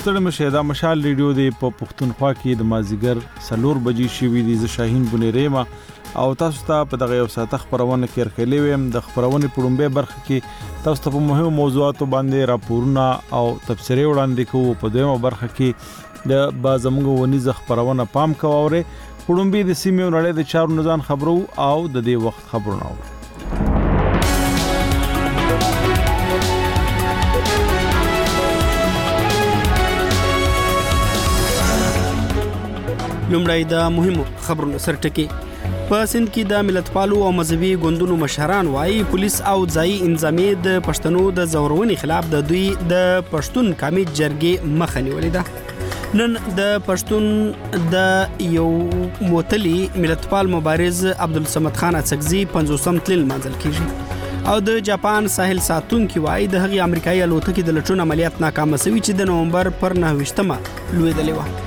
ستړي مشه دا مشال ریډیو دی په پښتونخوا کې د مازیګر 4 بجې شوي دي. ز شاهین بنيريما او تاسو ته په دغه یو ساعت خبرونه کې رخلې ويم. د خبرونه په لومبه برخه کې تاسو ته په مهمو موضوعاتو باندې راپورونه او تبصرې وړاندې کوو. په دویمه برخه کې د بازمغه ونیزه خبرونه پام کووره. په لومبه د سیمې نړۍ د چارو نزان خبرو او د دې وخت خبرونه اورو. لومړی د مهمو خبرونو سرټکی. په سند کې د ملتپالو او مذهبي ګوندونو مشران وایي پولیس او ځایي انضامي د پښتنو د زورونې خلاف د دوی د پښتون قومي جرګې مخه نیولې ده. نن د پښتون د یو موتلي ملتپال مبارز عبدالصمد خان اڅکزي 50م تلل منځل کیږي او د جاپان ساحل ساتونکو وایي د هغې امریکایي الوتکې د لټون عملیات ناکام شوي چې د نومبر پر 9 لوېدلې وه.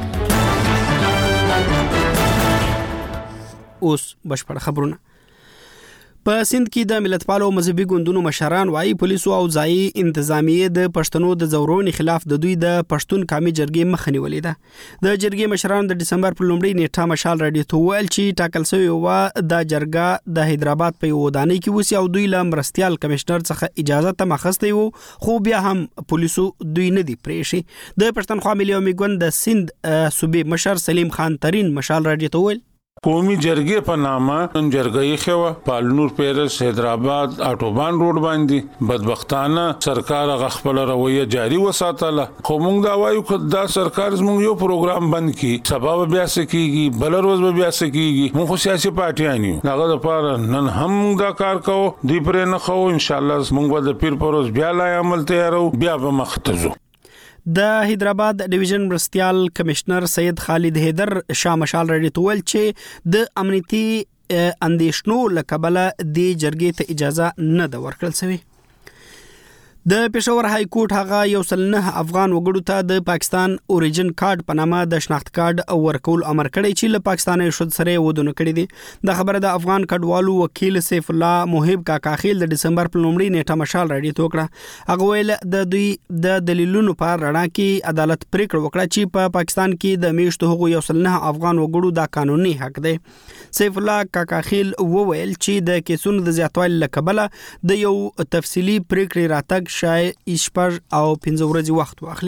اوس بشپړ خبرونه. په سند کې د ملتپالو مذهبي ګوندونو مشران وایي پولیسو او ځایي انتظامیه د پښتنو د زورونې خلاف د دوی د پښتون قومي جرګې مخه نیولې ده. د جرګې مشران د دسمبر پر لومړۍ نیټه مشال راډیو ته ویل چې ټاکل شوی و د جرګه د حیدرآباد په ودانۍ کې وسی او دوی له مرستيال کمشنر څخه اجازه ته مخسته وو خو بیا هم پولیسو دوی نه دی پریشي. د پښتونخوا ملي عمومي ګوند د سند صوبې مشر سلیم خان ترين مشال راډیو ته ویل قومي جرګې په نامه جرګې خو پالنور پیرس حیدرآباد اټوبان روډ باندې بدبختانه سرکار غخپل رویه جاری وساتله. خو موږ دا وایو دا سرکار زموږ یو پروګرام بند کی سبب بیا سکیږي بل روز بیا سکیږي. موږ سیاسي پارټیان یو هغه لپاره نن هم دا کار کوو دی پرې نه خو ان شاء الله موږ د پیر پروز بیا لا عمل تیارو بیا به مختزو. د حیدرآباد ډیویژن مرستيال کمشنر سید خالد حیدر شاه مشال راډیو ته ویل چې د امنیتي اندیشنو لکبله د جرګې ته اجازه نه ده ورکړل شوی. د پېښور های کورټ هغه یو سلنه افغان وګړو ته د پاکستان اوریجن کارت په نامه د شناخت کارت ورکول امر کړی چې له پاکستاني شود سره ودونه کړی دي. د خبره د افغان کډوالو وکیل سیف الله محب کاکاخیل د دسمبر په لومړۍ نیټه مشال راډیو ته وکړه. هغه ویل د دوی د دلیلونو په رڼا کې عدالت پریکړه وکړه چې په پاکستان کې د میشتو حقوق یو سلنه افغان وګړو د قانوني حق دی. سیف الله کاکاخیل وویل چې د کیسونو د زیاتوالي لکبله د یو تفصیلی پریکړې راتګ شای ایشپر او 15 ورځې وخت واخلي.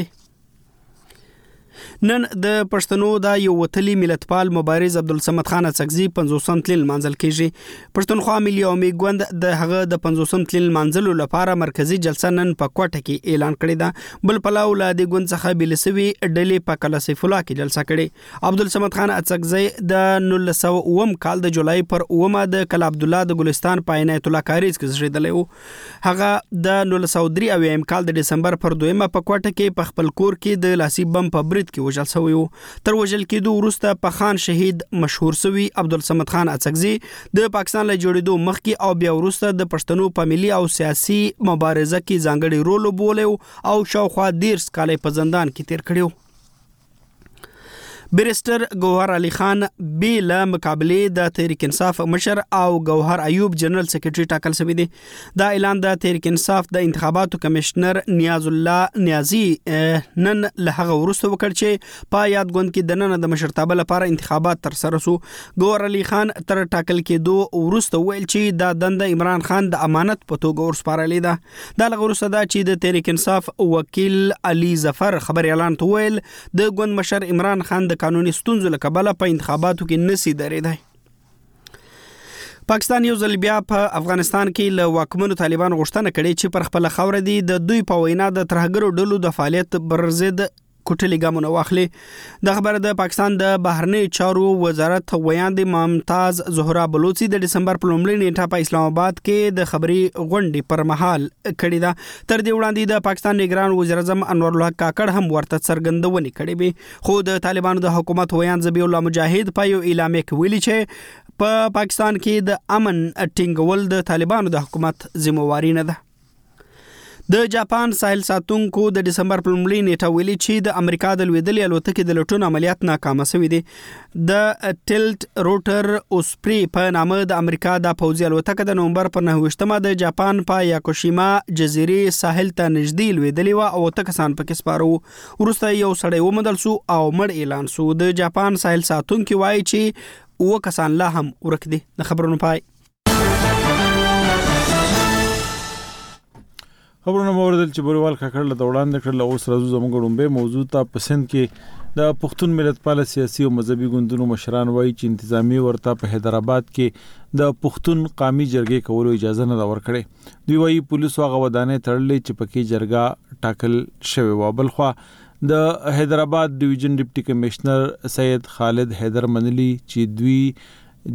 نن د پښتنو د یو وتلی ملتپال مبارز عبدالصمد خان اڅکزي 50م تلل منځل کیږي. پښتونخوا ملي عمومي ګوند د هغه د 50م تلل منځلو لپاره مرکزی جلسه نن په کوټه کې اعلان کړی ده. بل پلاو لا د ګوند څخه بلسوي ډلې په کلا سیف الله کې جلسه کړي. عبدالصمد خان اڅکزي د 1909 کال د جولای پر 9 د کلا عبد الله د ګلستان په عنایت الله کاریز کې زیږیدلی وو. هغه د 1903 کال د دسمبر پر 2 په کوټه کې په خپل کور کې د لاسي بم په برید کې وژل شوی وو. تر وژل کېدو وروسته په خان شهید مشهور شوی عبدالصمد خان اڅکزي د پاکستان له جوړېدو مخکې او بیا وروسته د پښتنو په ملي او سیاسي مبارزه کې ځانګړی رول وبولیو او شاوخوا 10 کال په زندان کې تیر کړیو. بیرستر گوهر علی خان بیل مقابله د تحریک انصاف مشر او گوهر ایوب جنرال سیکریټری ټاکل شوی دی. دا اعلان د تحریک انصاف د انتخاباتو کمشنر نیاز الله نیازی نن له هغه وروسته وکړ چې په یادګوند کې د نن د مشرتابه لپاره انتخابات تر سره شو. گوهر علی خان تر ټاکل کېدو وروسته ویل چې دا دنده عمران خان د امانت په توګه ورسپارلې ده. دا لغه وروسته دا چې د تحریک انصاف وکیل علي ظفر خبر اعلان ته ویل د ګوند مشر عمران خان قانوني ستونزو لکبله په انتخاباتو کې نسی درېدای. پاکستان یو ځل بیا په افغانستان کې له واکمنو طالبانو غوښتنه کړې چې پر خپل خوره دي د دوی په وینا د ترهګرو ډلو د فعالیت برضد کوټلې ګامونه واخلي. د خبره د پاکستان د بهرنی چارو وزارت ویاند ممتاز زهرا بلوچی د دسمبر په لومړۍ نیټه په اسلام آباد کې د خبري غونډې پر مهال کړې ده. تر دې وړاندې د پاکستان نگران وزیر اعظم انور الله کاکړ هم ورته څرګندونې کړې وي. خو د طالبانو د حکومت ویاند ذبیح الله مجاهد په یو اعلامیه کې ویلي چې په پاکستان کې د امن ټینګول د طالبانو د حکومت ذمہواری نه ده. د جاپان ساحل ساتونکو د دسمبر په لومړۍ نیټه ویلي چې د امریکا د لویدلې الوتکې د لټون عملیات ناکام شوي دي. د ټلټ روټر اوسپری په نامه د امریکا د پوځي الوتکه د نومبر په 9 د جاپان په یاکوشیما جزیرې ساحل ته نږدې لویدلې و او کسان پکې سپارو. وروسته یو سړی وموندل شو او مړ اعلان شو. د جاپان ساحل ساتونکو وایي چې کسان لا هم ورک دي. د خبرونو پای. خبرونه موردل چې بریوال کاکړ له وړاندې کړل. اوس راځو زموږ ډومبه موضوع ته. په سند کې د پښتون ملت پال سیاسي او مذهبي ګوندونو مشران وایي چې انتظامی ورته په حیدرآباد کې د پښتون قومي جرګې کولو اجازه نه ورکړي. دوی وایي پولیسو هغه ودانې تړلې چې پکې جرګه ټاکل شوی و. بلخوا د حیدرآباد ډیویژن ډیپټي کمشنر سید خالد حیدر منلی چې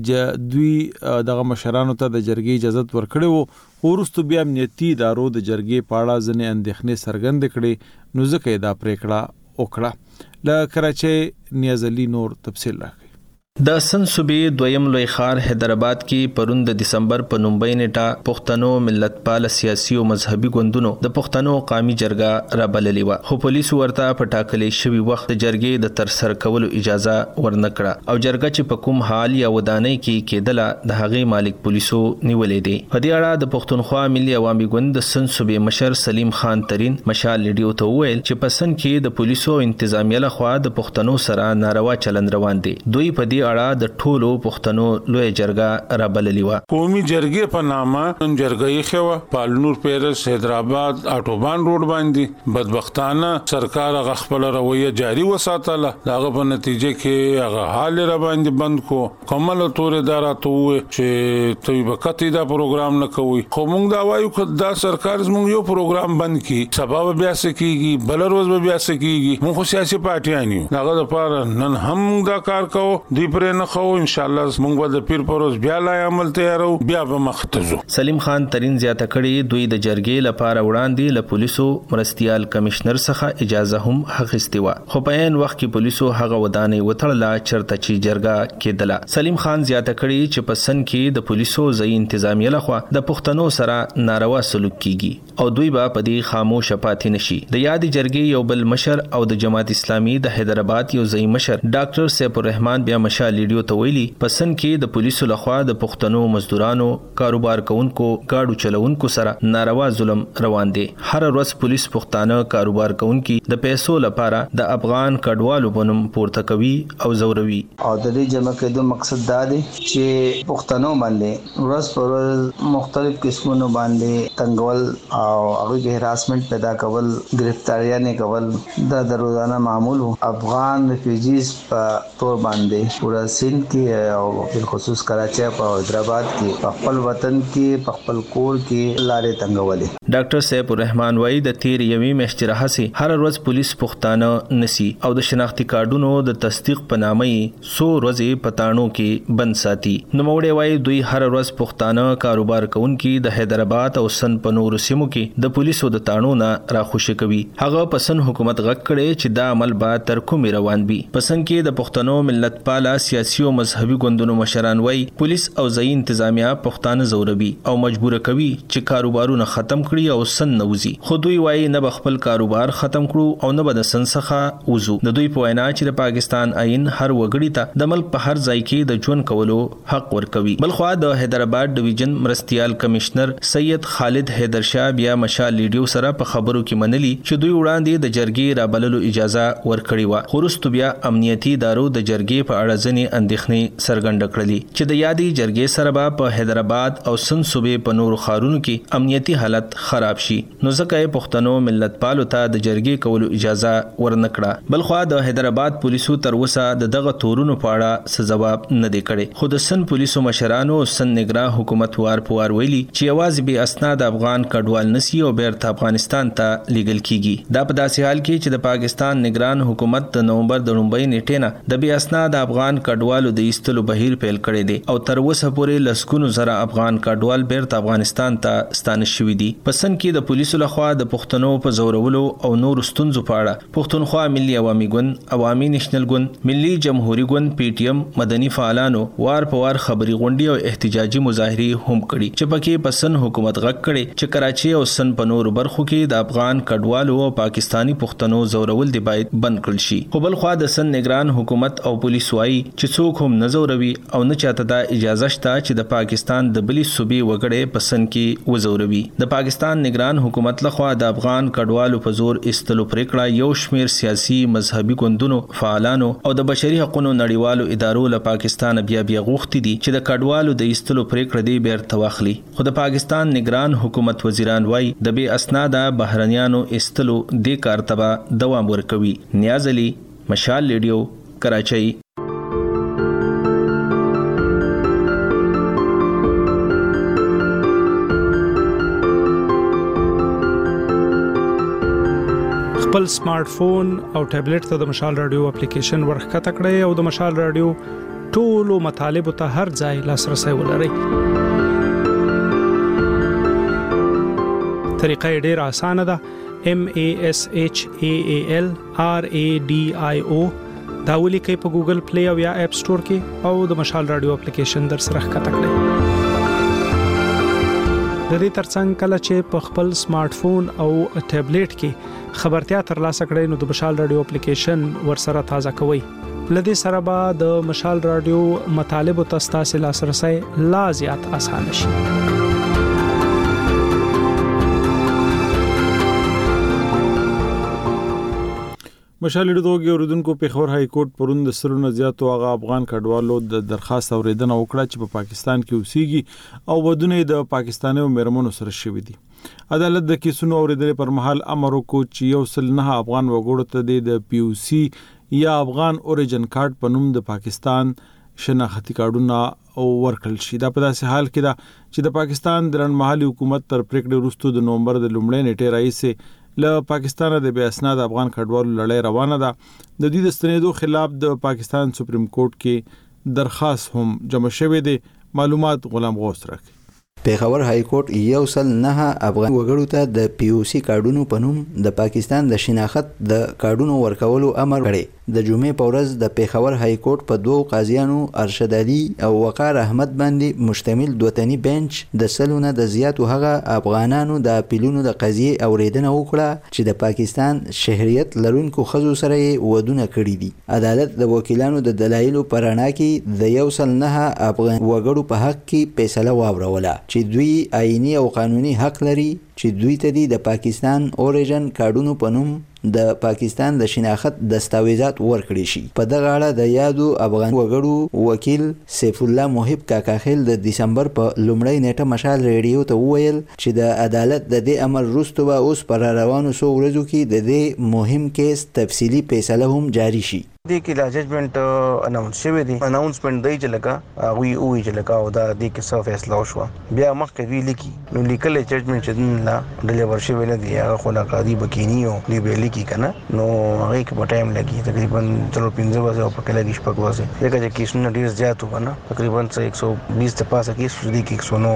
دوی دغه مشرانو ته د جرګې اجازه ورکړې وو. ورستو بیا امنیتي ادارو د جرګې په اړه ځنې اندېښنې څرګندې کړې، نو ځکه دا پریکړه وکړه. له کراچۍ نیاز علي نور تفصیل راکړي. د سن صوبې دویم لوی ښار حیدرآباد کې پرون د دسمبر په 9 نیټه پښتنو ملت پال سیاسي او مذهبي ګوندونو د پښتنو قومي جرګه را بللې و، خو پولیسو ورته په ټاکلې شوی وخت د جرګې د ترسره کولو اجازه ورنکړه او جرګه چې په کوم حال یا ودانۍ کې کېدله د هغې مالک پولیسو نیولې دي. په دې اړه د پښتونخوا ملي عوامي ګوند د سن صوبې مشر سلیم خان ترین مشال لیډیو ته وویل چې په سن کې د پولیسو انتظامیه لخوا د پښتنو سره ناروا چلند روان دي. دوی په دې اړه د ټولو پښتنو لوی جرګه را بللې و. قومي جرګې په نامه جرګې خو پالنور پیرس حیدرآباد اټوبان روډ باندې بدبختانه سرکار هغه خپل رویه جاری وساتله. داغه په نتیجه کې هغه حال را باندې بند کو. کومل تورې داراتو چې توي وخت دا پروګرام نه کوي. خو موږ دا وایو چې دا سرکار زموږ یو پروګرام بند کی سبب بیا سکیږي، بل روز بیا سکیږي. موږ سیاسي پارټیان یو. داغه لپاره نن هم دا کار کوو. دی پر نه خو ان شاء الله موږ د پیر پروز بیا لا عمل تیارو، بیا به مختزو. سلیم خان ترین زیاته کړي دوی د جرګې لپاره وړاندې له پولیسو مرستيال کمشنر څخه اجازه هم اخیستې و، خو په عین وخت کې پولیسو هغه ودانې وتړله چرته چې جرګه کېدله. سلیم خان زیاته کړي چې په سن کې د پولیسو ځای انتظامیه لخوا د پښتنو سره ناروا سلوک کیږي او دوی به په دې خاموش پاتې نشي. د یاد جرګې یو بل مشر او د جماعت اسلامي د حیدرآباد یو ځای مشر ډاکټر سیف الرحمن بیا مشال لیډیو ته ویلي پسند کې د پولیسو لخوا د پښتنو مزدورانو، کاروبار کوونکو، گاډو چلوونکو سره ناروا ظلم روان دي. هر ورځ پولیس پښتانه کاروبار کوونکي د پیسو لپاره د افغان کډوالو بنوم پورته کوي او زوروي. او د دې جمع کېدو مقصد دا دی چې پښتنو باندې ورځ پر ورځ مختلف قسمونو باندې تنگول او هغه هراسمنت پیدا کول، گرفتاریاں کول دا د روزانه معمول. افغان ریفیوجیز په تور باندې پورا سند کې او بالخصوص کراچۍ او حیدرآباد کې خپل وطن کې خپل کور کې لارې تنګولې. ډاکټر سیف الرحمن وایي د تیر یوې میاشتې راهیسې هر ورځ پولیس پښتانه نسی او د شناختی کارډونو د تصدیق په نامه یې 100 ورځې پټانو کې بند ساتي. نو موړې وایي دوی هر ورځ پښتانه کاروبار کوونکي د حیدرآباد او سن په نورو سیمو کې د پولیسو د تانو نه راخوشي کوي. هغه پسن حکومت غږ کړي چې دا عمل به تر کومې روان وي. پسن کې د پښتنو ملت پاله سیاسي او مذهبي ګوندونو مشران وایي پولیس او ځای انتظامیه پښتانه زوروي او مجبور کوي چې کاروبارونه ختم کړي او سن نوزي. خو دوی وایي نه خپل کاروبار ختم کړو او نه به د سن څخه وزو. د دوی په وینا چې د پاکستان آئین هر وګړي ته د ملک په هر ځای کې د ژوند کولو حق ورکوي. بلخوا د حیدرآباد ډیویژن مرستيال کمشنر سید خالد حیدر شاه بیا مشال لیډیو سره په خبرو کې منلي چې دوی وړاندې د جرګې را بللو اجازه ورکړې و، خو وروسته بیا امنیتي ادارو د جرګې په اړه ځینې اندېښنې څرګنده کړلې چې د یادې جرګې سره به په حیدرآباد او سن صوبې په نورو ښارونو کې امنیتي حالت خراب شي. نو ځکه یې پښتنو ملت پالو ته د جرګې کولو اجازه ورنکړه. بلخوا د حیدرآباد پولیسو تر اوسه دغه تورونو په اړه څه ځواب نه دی کړی، خو د سن پولیسو مشرانو سن نگران حکومت وار په وار ویلي چې یوازې به اسناد افغان کډوال نسی او بیرته افغانستان ته لیږل کیږي. دا په داسې حال کې چې د پاکستان نگران حکومت د نومبر د 9 نیټې نه د بیا اسناد افغان کډوالو د ایستلو بهیر پیل کړی دی او تر اوسه پورې لسګونو زره افغان کډوال بیرته افغانستان ته ستانه شوي دي. په پسند کې د پولیسو لخوا د پښتنو په زورولو او نور ستونزو په اړه پښتونخوا ملي عوامي ګوند، عوامي نېشنل ګوند، ملي جمهوریت ګوند، پی ټی ایم، مدني فعالانو وار په وار خبري غونډې او احتجاجي مظاهرې هم کړي چې پکې پسند حکومت غږ کړي چې کراچي او سن په نور برخو کې د افغان کډوالو او پاکستانی پښتنو زورول دی باید بند کړل شي. خو بل خوا د سن نگران حکومت او پولیس وايي چې څوک هم نه زوروي او نه چاته دا اجازه شته چې د پاکستان د بلی صوبې وګړي پسند کې وزوروي. د پاکستان نگران حکومت لخوا د افغان کډوالو په زور استلو پریکړه یو شمیر سیاسي مذهبي ګوندونو، فعالانو او د بشري حقوقو نړیوالو ادارو له پاکستان بیا غوښتي دي چې د کډوالو د استلو پریکړه دی بیرته واخلي. خو د پاکستان نگران حکومت وزیران وايي د بے اسناده بهرنیانو استلو د کار تبا دوام ورکوي. نیاز علي، مشال ریډیو، کراچۍ. خپل سمارټ فون او ټابلیټ ته د مشال رادیو اپلیکیشن ورخکته کړئ او د مشال رادیو ټولو مطالبه ته هر ځای لاسرسي ولرئ. طریقه ډیره اسانه ده. MASHAAL RADIO دا ولیکئ په ګوګل پلی او یا اپ سٹور کې او د مشال رادیو اپلیکیشن در سره ښکته کړئ. د دې ترڅنګ کله چې په خپل سمارټ فون او ټابلیټ کې خبرتیا ترلاسه کړئ نو د مشال رادیو اپلیکیشن ورسره تازه کوئ. لدې سره به د مشال رادیو مطالبه تاسو لاسرسي لا زیات اسانه شي. مشال ریډیو اوریدونکو په خبر های کورټ پروند سرونه زیاتو هغه افغان کډوالو د درخواست اوریدنه وکړه چې په پاکستان کې اوسېږي او ودونه د پاکستاني مېرمنو سره شوي دي. عدالت د کیسونو اوریدنې پر مهال امر وکړ چې یو سل نه افغان وګړو ته د پی او سی یا افغان اوریجن کارت په نوم د پاکستان شناختی کارتونه ورکړل شي. دا په داسې حال کې ده چې د پاکستان د لنډمهالي حکومت تر پریکړې وروسته د نومبر د لومړۍ نیټې راهیسې له پاکستان د بے اسناد افغان کډوالو لړۍ روانه ده. د دې د ستنېدو خلاف د پاکستان سپریم کورټ کې درخواست هم جمع شوی دی. معلومات غلام غوث راکړي. پیښور های کورټ یو سل نه افغان وګړو ته د پی او سی کارډونو په نوم د پاکستان د شناخت د کارډونو ورکولو امر کړی. د جمعې په ورځ د پیښور های کورټ په دوو قاضیانو ارشد علي او وقار احمد باندې مشتمل دوتنی بنچ د سلونه د زیاتو هغه افغانانو د اپیلونو د قضیې اوریدنه وکړه چې د پاکستان شهریت لرونکو ښځو سره یې ودونه کړي دي. عدالت د وکیلانو د دلایلو په رڼا کې د یو سل نه افغان وګړو په حق کې فیصله واوروله چې دوی آئینی او قانوني حق لري چې دوی ته د پاکستان اوریجن کارډونو په نوم د پاکستان د شناخت دستاویزات ورکړي شي. په دغه اړه د یادو افغان وګړو وکیل سیف الله محب کاکاخیل د دسمبر په لومړۍ نیټه مشال ریډیو ته وویل چې د عدالت د دې امر وروسته به اوس پر روانو څو ورځو کې د دې مهم کیس تفصیلی فیصله هم جاری شي. دې کې لا ججمنټ اناونس شوی دی. اناونسمنت دی چې لکه وی چې لکه او دا دې کې څه فیصله وشو. بیا مخکې وی لیکي نو لیکل ججمنټ چې لا ډیلیور شوی نه دی. هغه خو لا قاضي بکینیو دی به لیکي کنه نو هغه کې په ټایم لګي تقریبا 15 ورځې په کې لګي شپږ ورځې. دغه چې کیسونه ډیر زیات وونه تقریبا 120 ته پاسه کیس دي کې 109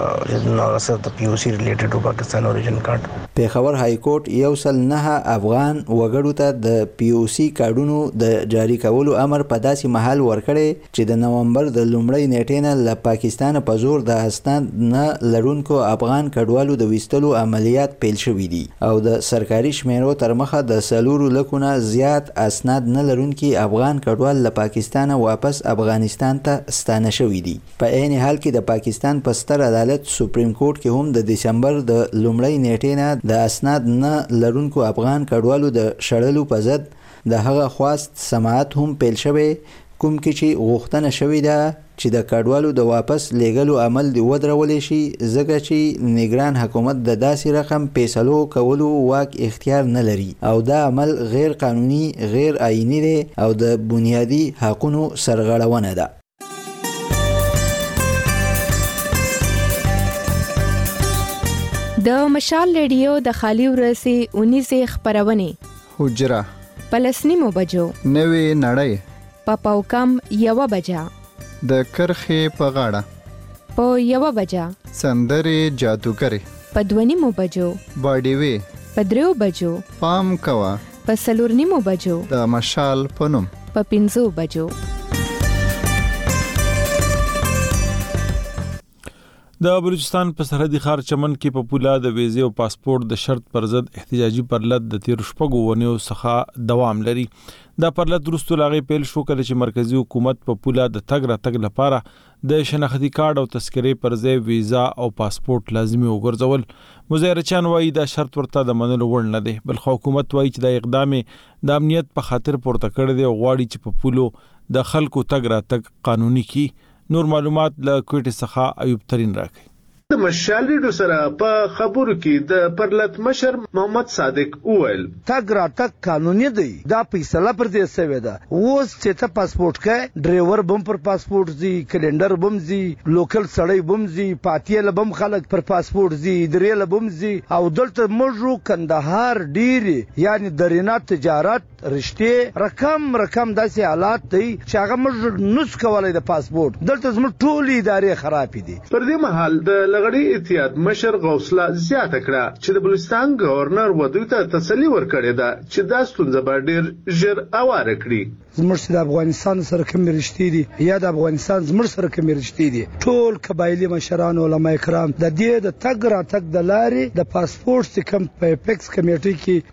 نو اثر د پی او سی ریلیټډ ټو پاکستان اوریجن کارت. پیښور های کورټ یو سل نه افغان وګړو ته د پی او سی کارډونو د جاری کولو امر په داسې محل ورکړي چې د نومبر د لومړۍ نیټې نه له پاکستان په زور د اسناد نه لرونکو افغان کډوالو د ویستلو عملیات پیل شوي دي او د سرکاري شمیرو تر مخه د 4 لکونه زیات اسناد نه لرونکي افغان کډوال له پاکستان واپس افغانستان ته ستانه شوي دي. په عین حال کې د پاکستان په ستر عدالت سپریم کورټ کې هم د دسمبر د لومړۍ نیټې نه د اسناد نه لرونکو افغان کډوالو د شړلو په ضد د هغه خواست سماعت هم پیل شوی کوم کې چې غوښتنه شوې ده چې د کډوالو د واپس لیږلو عمل دی ودرول شي ځکه چې نگران حکومت د داسې رقم فیصلو کولو واک اختیار نه لري او دا عمل غیر قانوني غیر آئینی دی او د بنیادی حقوقو سرغړونه ده. د مشال ریډیو د خالی ورسي 19 خبرونه حجره پلسنیمو بجو نوې نړۍ پاو کم 1 بجا د کرخې په غاړه په 1 بجا سندرې جادوګرې په 2:30 بجو، باډي وی په 3 بجو، پام کوا په 4:30 بجو، د مشال پنوم په 5 بجو. د بلوچستان په سرحدي ښار چمن کې په پوله د ویزې او پاسپورت د شرط پر ضد احتجاجي پرلط د 13 ونیو څخه دوام لري. دا پرلط وروسته لاغې پیل شو کله چې مرکزی حکومت په پوله د تګ راتګ لپاره د شناختی کارت او تذکرې پر ځای ویزا او پاسپورت لازمي وګرځول. مظاهرچیان وایي دا شرط ورته د منلو وړ نه دی، بل حکومت وایي چې دا اقدام د امنیت په خاطر پورته کړی دی او غواړي چې په پولو د خلکو تګ راتګ قانوني کړي. نور معلومات له کوټې څخه ایوب ترين راکړي. د مشال ریډیو سره په خبرو کې د پرلط مشر محمد صادق وویل تګ راتګ قانوني دی، دا فیصله پر دې شوې ده. اوس چې ته پاسپورت کې ډرایور بم پر پاسپورت زی، کلندر بم زی، لوکل سړی بم زی، پاتیل بم خلک پر پاسپورت زی، دریل بم زی، او دلته موږ کندهار ډیر یعنی درینه تجارت رشته رقم داسې حالات دی چې هغه موږ نس کولای د پاسپورت دلته زموږ ټول ادارې خراب دي. پر دې مهال د لغړی اتحاد مشر غوثله زیاته کړه چې د بلوچستان گورنر ودوی ته تسلی ورکړې ده چې دا ستونزه به ډیر ژر اواره کړي. زموږ د افغانستان سره کوم رشتې دي یا د افغانستان زموږ سره کوم رشتې دي، ټول قبایلی مشران علما کرام د دې د تګ راتګ د لارې د پاسپورت کم په اپیکس کمیټې کې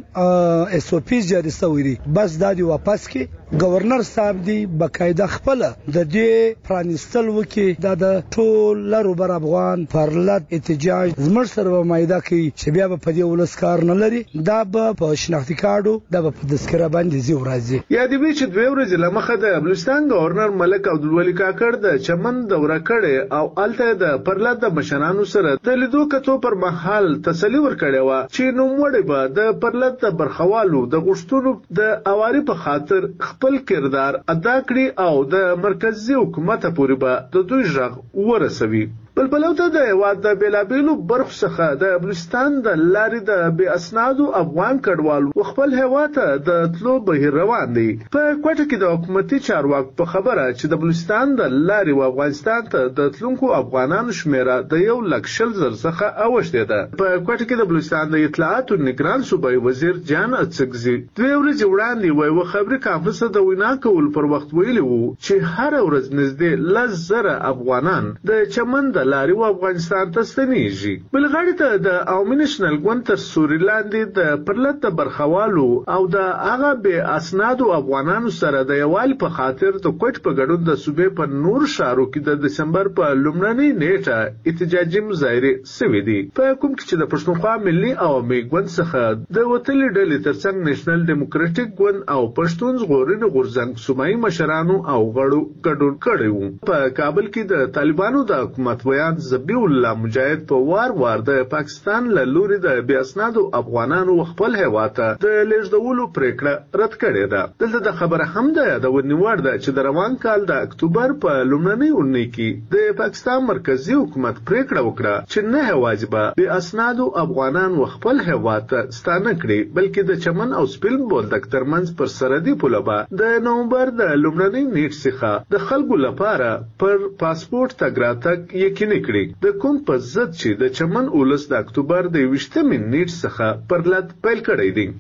کم اس او پی جاری شوی دي، بس دا دی واپس کې گورنر صاحب دی بقاعده خپل د دې پرانستل وکي د ټول لرو بر افغان پرلط احتجاج زموږ سره مایده کوي چې بیا په دې ولس کار نه لري، دا په شناختی کارتو دا په تذکره باندې زی ورځي. یا دی چې 2 ورځې لمخه د بلوچستان گورنر ملک عبدالولي کاکړ د چمن دوره کړې او الته د پرلط د مشرانو سره د لیدو کتو پر مهال تسلی ورکړې و چې نو موړې به د پرلط د برخوالو د غشتونو د اواري په خاطر خپل کردار ادا کړي او د مرکزی حکومت پورې به د دوی ژغ ورسوي. بلبلوته د هیواد د بیلابیلو برخو څخه د بلوچستان د لارې د بې اسنادو افغان کډوالو خپل هیواد ته د تلو بهیر روان دي. په کوټه کې د حکومتي چارواکو په خبره چې د بلوچستان د لارې و افغانستان ته د تلونکو افغانانو شمیره د 1,00,000 څخه اوښتې ده. په کوټه کې د بلوچستان د اطلاعات او نگران صوبایي وزیر جان اڅکزي 2 ورځې وړاندې یو خبري کانفرنس د وینا کول پر وخت ویلي وو چې هر ورځ نږدې 10,000 افغانان د چمن لاري و افغانستان ته ستنیږي. بلغړی ته د عوامي نېشنل ګوند تر سوري لاندې د پرلط د برخوالو او د هغه بې اسنادو افغانانو سره د یووالي په خاطر د کوټ په ګډون د صوبې په نور ښارو کې د دسمبر په لومړنۍ نیټه احتجاجي مظاهرې شوې دي، په کوم کې چې د پښتونخوا ملي عوامي ګوند څخه د وتلې ډلې ترڅنګ نېشنل ډیموکراټیک ګوند او پښتون ژغورنې غورځنګ صوبایي مشرانو او غړو ګډون کړی وو. په کابل کې د طالبانو د حکومت بیان ذبیح الله مجاهد په وار د پاکستان له لوري د بې اسنادو افغانانو خپل هیواد ته د لیږدولو پریکړه رد کړې ده. دلته د خبره هم ده د ونیوړ ده چې د روان کال د اکتوبر په لومړنۍ اونۍ کې د پاکستان مرکزی حکومت پریکړه وکړه چې نه هواجب بې اسنادو افغانان خپل هیواد ته ستانه کړي، بلکې د چمن او سپیلن بولدک ترمنځ پر سرحدي پوله به د نومبر د لومړنۍ نیټ څخه د خلکو لپاره پر پاسپورت تګ راتګ یقیني کړي، د کوم په ضد چې د چمن اولس د اکتوبر د 20مې نیټ څخه پرلط پیل کړی دی.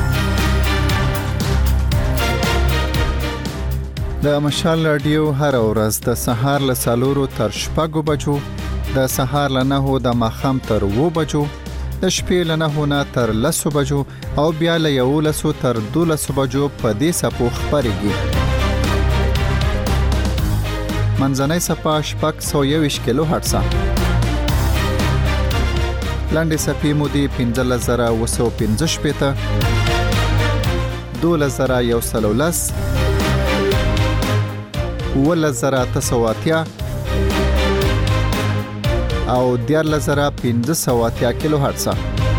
د مشال رادیو هر ورځ د سهار له 4 تر 6 بجو، د سهار له 9 د ماښام تر 2 بجو، د شپې له 9 نه تر 10 بجو او بیا له 11 تر 12 بجو په دې سپو خبرېږي. منځنۍ صفه 621 کیلو هرتز، لاندې صفې مودې 15915 12110 11980 او 14580 کیلو هرتز.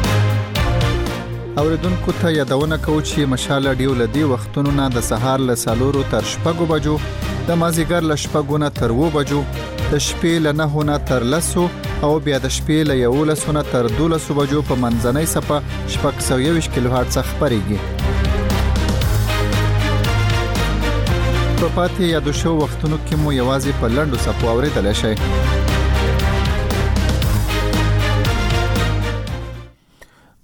اوریدونکو ته یادونه کوم چې مشال رادیو لدی وختونو نه د سهار له 4 تر 6 بجو، د مازیګر له 6 نه تر 2 بجو، د شپې له 9 نه تر 10 او بیا د شپې له 11 نه تر 12 بجو په منځنۍ صفه 621 کیلو هرتز خبرېږي. په پاتې یادو شو وختونو کې مو یوازې په لنډو صفو اوریدل شي.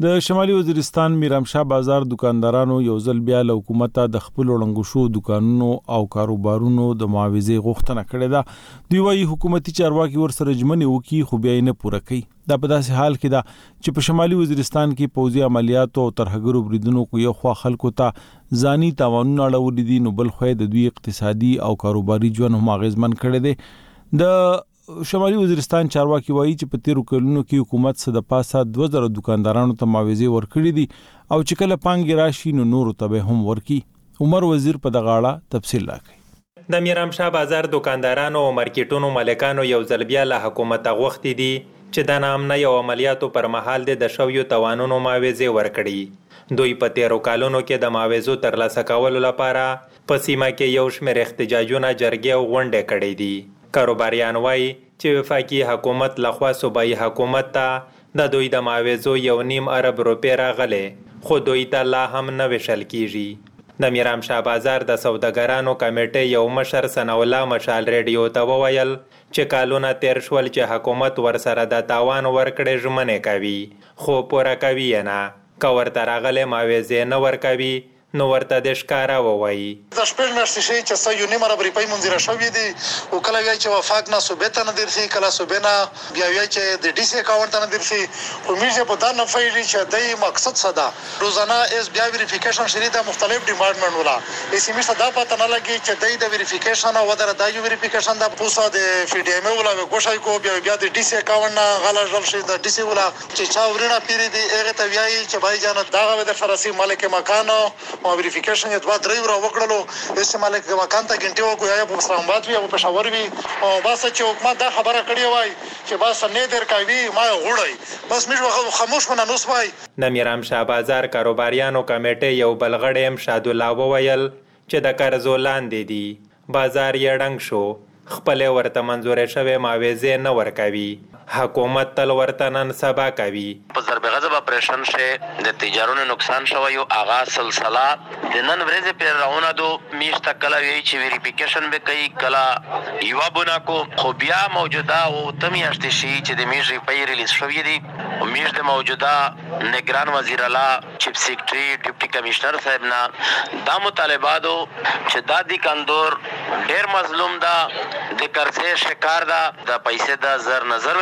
د شمالي وزیرستان میرامشاه بازار دکاندارانو یو ځل بیا له حکومت د خپل وړاندو شو دکانونو او کاروبارونو د معاوضې غوښتنه کړې ده. دوی وايي حکومتي چارواکي ورسره ژمنې وکړي خو بیا یې نه پوره کوي. دا په داسې حال کې ده چې په شمالي وزیرستان کې پوځي عملیاتو او ترهګرو بریدونو کو یو خوا خلکو ته ځاني تاوانونه اړولي دي، نو بل خو د دوی اقتصادي او کاروباري ژوند هم اغیزمن کړی دی. د شمالي وزیرستان چارواکي وایي چې په تیرو کلونو کې حکومت څخه د پاسه 2000 دکاندارانو ته معاوضې ورکړي دي او چې کله پانګې راشي نو نورو ته به هم ورکړي. عمر وزیر په دغه اړه تفصیل راکړي. د میرامشاه بازار دکاندارانو او مارکیټونو مالکانو یو ځل بیا له حکومت غوښتي دي چې د نامنه یو عملیاتو پر مهال د شویو توانونو معاوضې ورکړي. دوی په تیرو کالونو کې د معاوضو ترلاسه کولو لپاره په سیمه کې یو شمېر احتجاجونه جرګې او غونډې کړې دي. کاروباریان وایي چې وفاقي حکومت لخوا صوبایي حکومت ته د دوی د معاوضو 1.5 ارب روپۍ راغلې خو دوی ته لا هم نه ویشل کیږي. د میرامشاه بازار د سوداګرانو کمیټې یو مشر ثناء الله مشال ریډیو ته وویل چې کالونه تیر شول چې حکومت ورسره د تاوان ورکړې ژمنې کوي خو پوره کوي نه. که ورته راغلې معاوضې نه ورکوي نو ورته د ښکارا ووایي. د شپږ میاشتې شي چې 1.5 ارب روپۍ منځره شوې دي او کله وایي چې وفاق نه صوبې ته نه درسي، کله صوبې نه بیا وایي چې د ډي سي اکاونټ ته نه درسي. خو موږ په دا نه فایلي چې د مقصد څه ده. روزانه اس بیا ویریفیکیشن شری د مختلف ډیپارټمنټ ولا اس می څه دا پته نه لګي چې د ویریفیکیشن او د دایو ویریفیکیشن د پوسا د فی ډی ام ولا کوشای کو بیا د ډي سي اکاونټ نه غلا جوړ شي د ډي سي ولا چې چا ورنه پیری دی هغه ته وایي چې بای جان دا د فرسي مالک مکان او ویریفیکیشن یې دوه درې ورو وکړلو اس مالک مکان ته ګنټي وکړو یا په اسلام آباد وی او په پېښور وی او بس چې حکومت دا خبره کړې وای چې بس نه درکوي ما غوړی بس موږ خاموش ونه نوس وای. د میرامشاه بازار کاروباریانو کمیټې یو بلغړی امشاد الله وویل چې د قرضو لاندې دي بازار یې ډنګ شو خپل ورته منځورې شوی معاوضې نه ورکوي. حکومت تل ورته نن سبا کوي. په ضرب غضب اپریشن شه د تجارتونو نقصان شوی او آغا سلسله د نن ورځې پر راونه دو میشت کله وی چې ویریفیکیشن به کوي کلا یوا بنا کو خو بیا موجوده او تمیاشت شي چې د میش ریپای ریلیز شوی دی او میش د موجوده نگران وزیر اعلی چیف سیکریټری ډیپټي کمشنر صاحب نه دا مطالباتو چې دادی کندور ډیر مظلوم دا د قرضې شکار دا د پیسې د زر نظر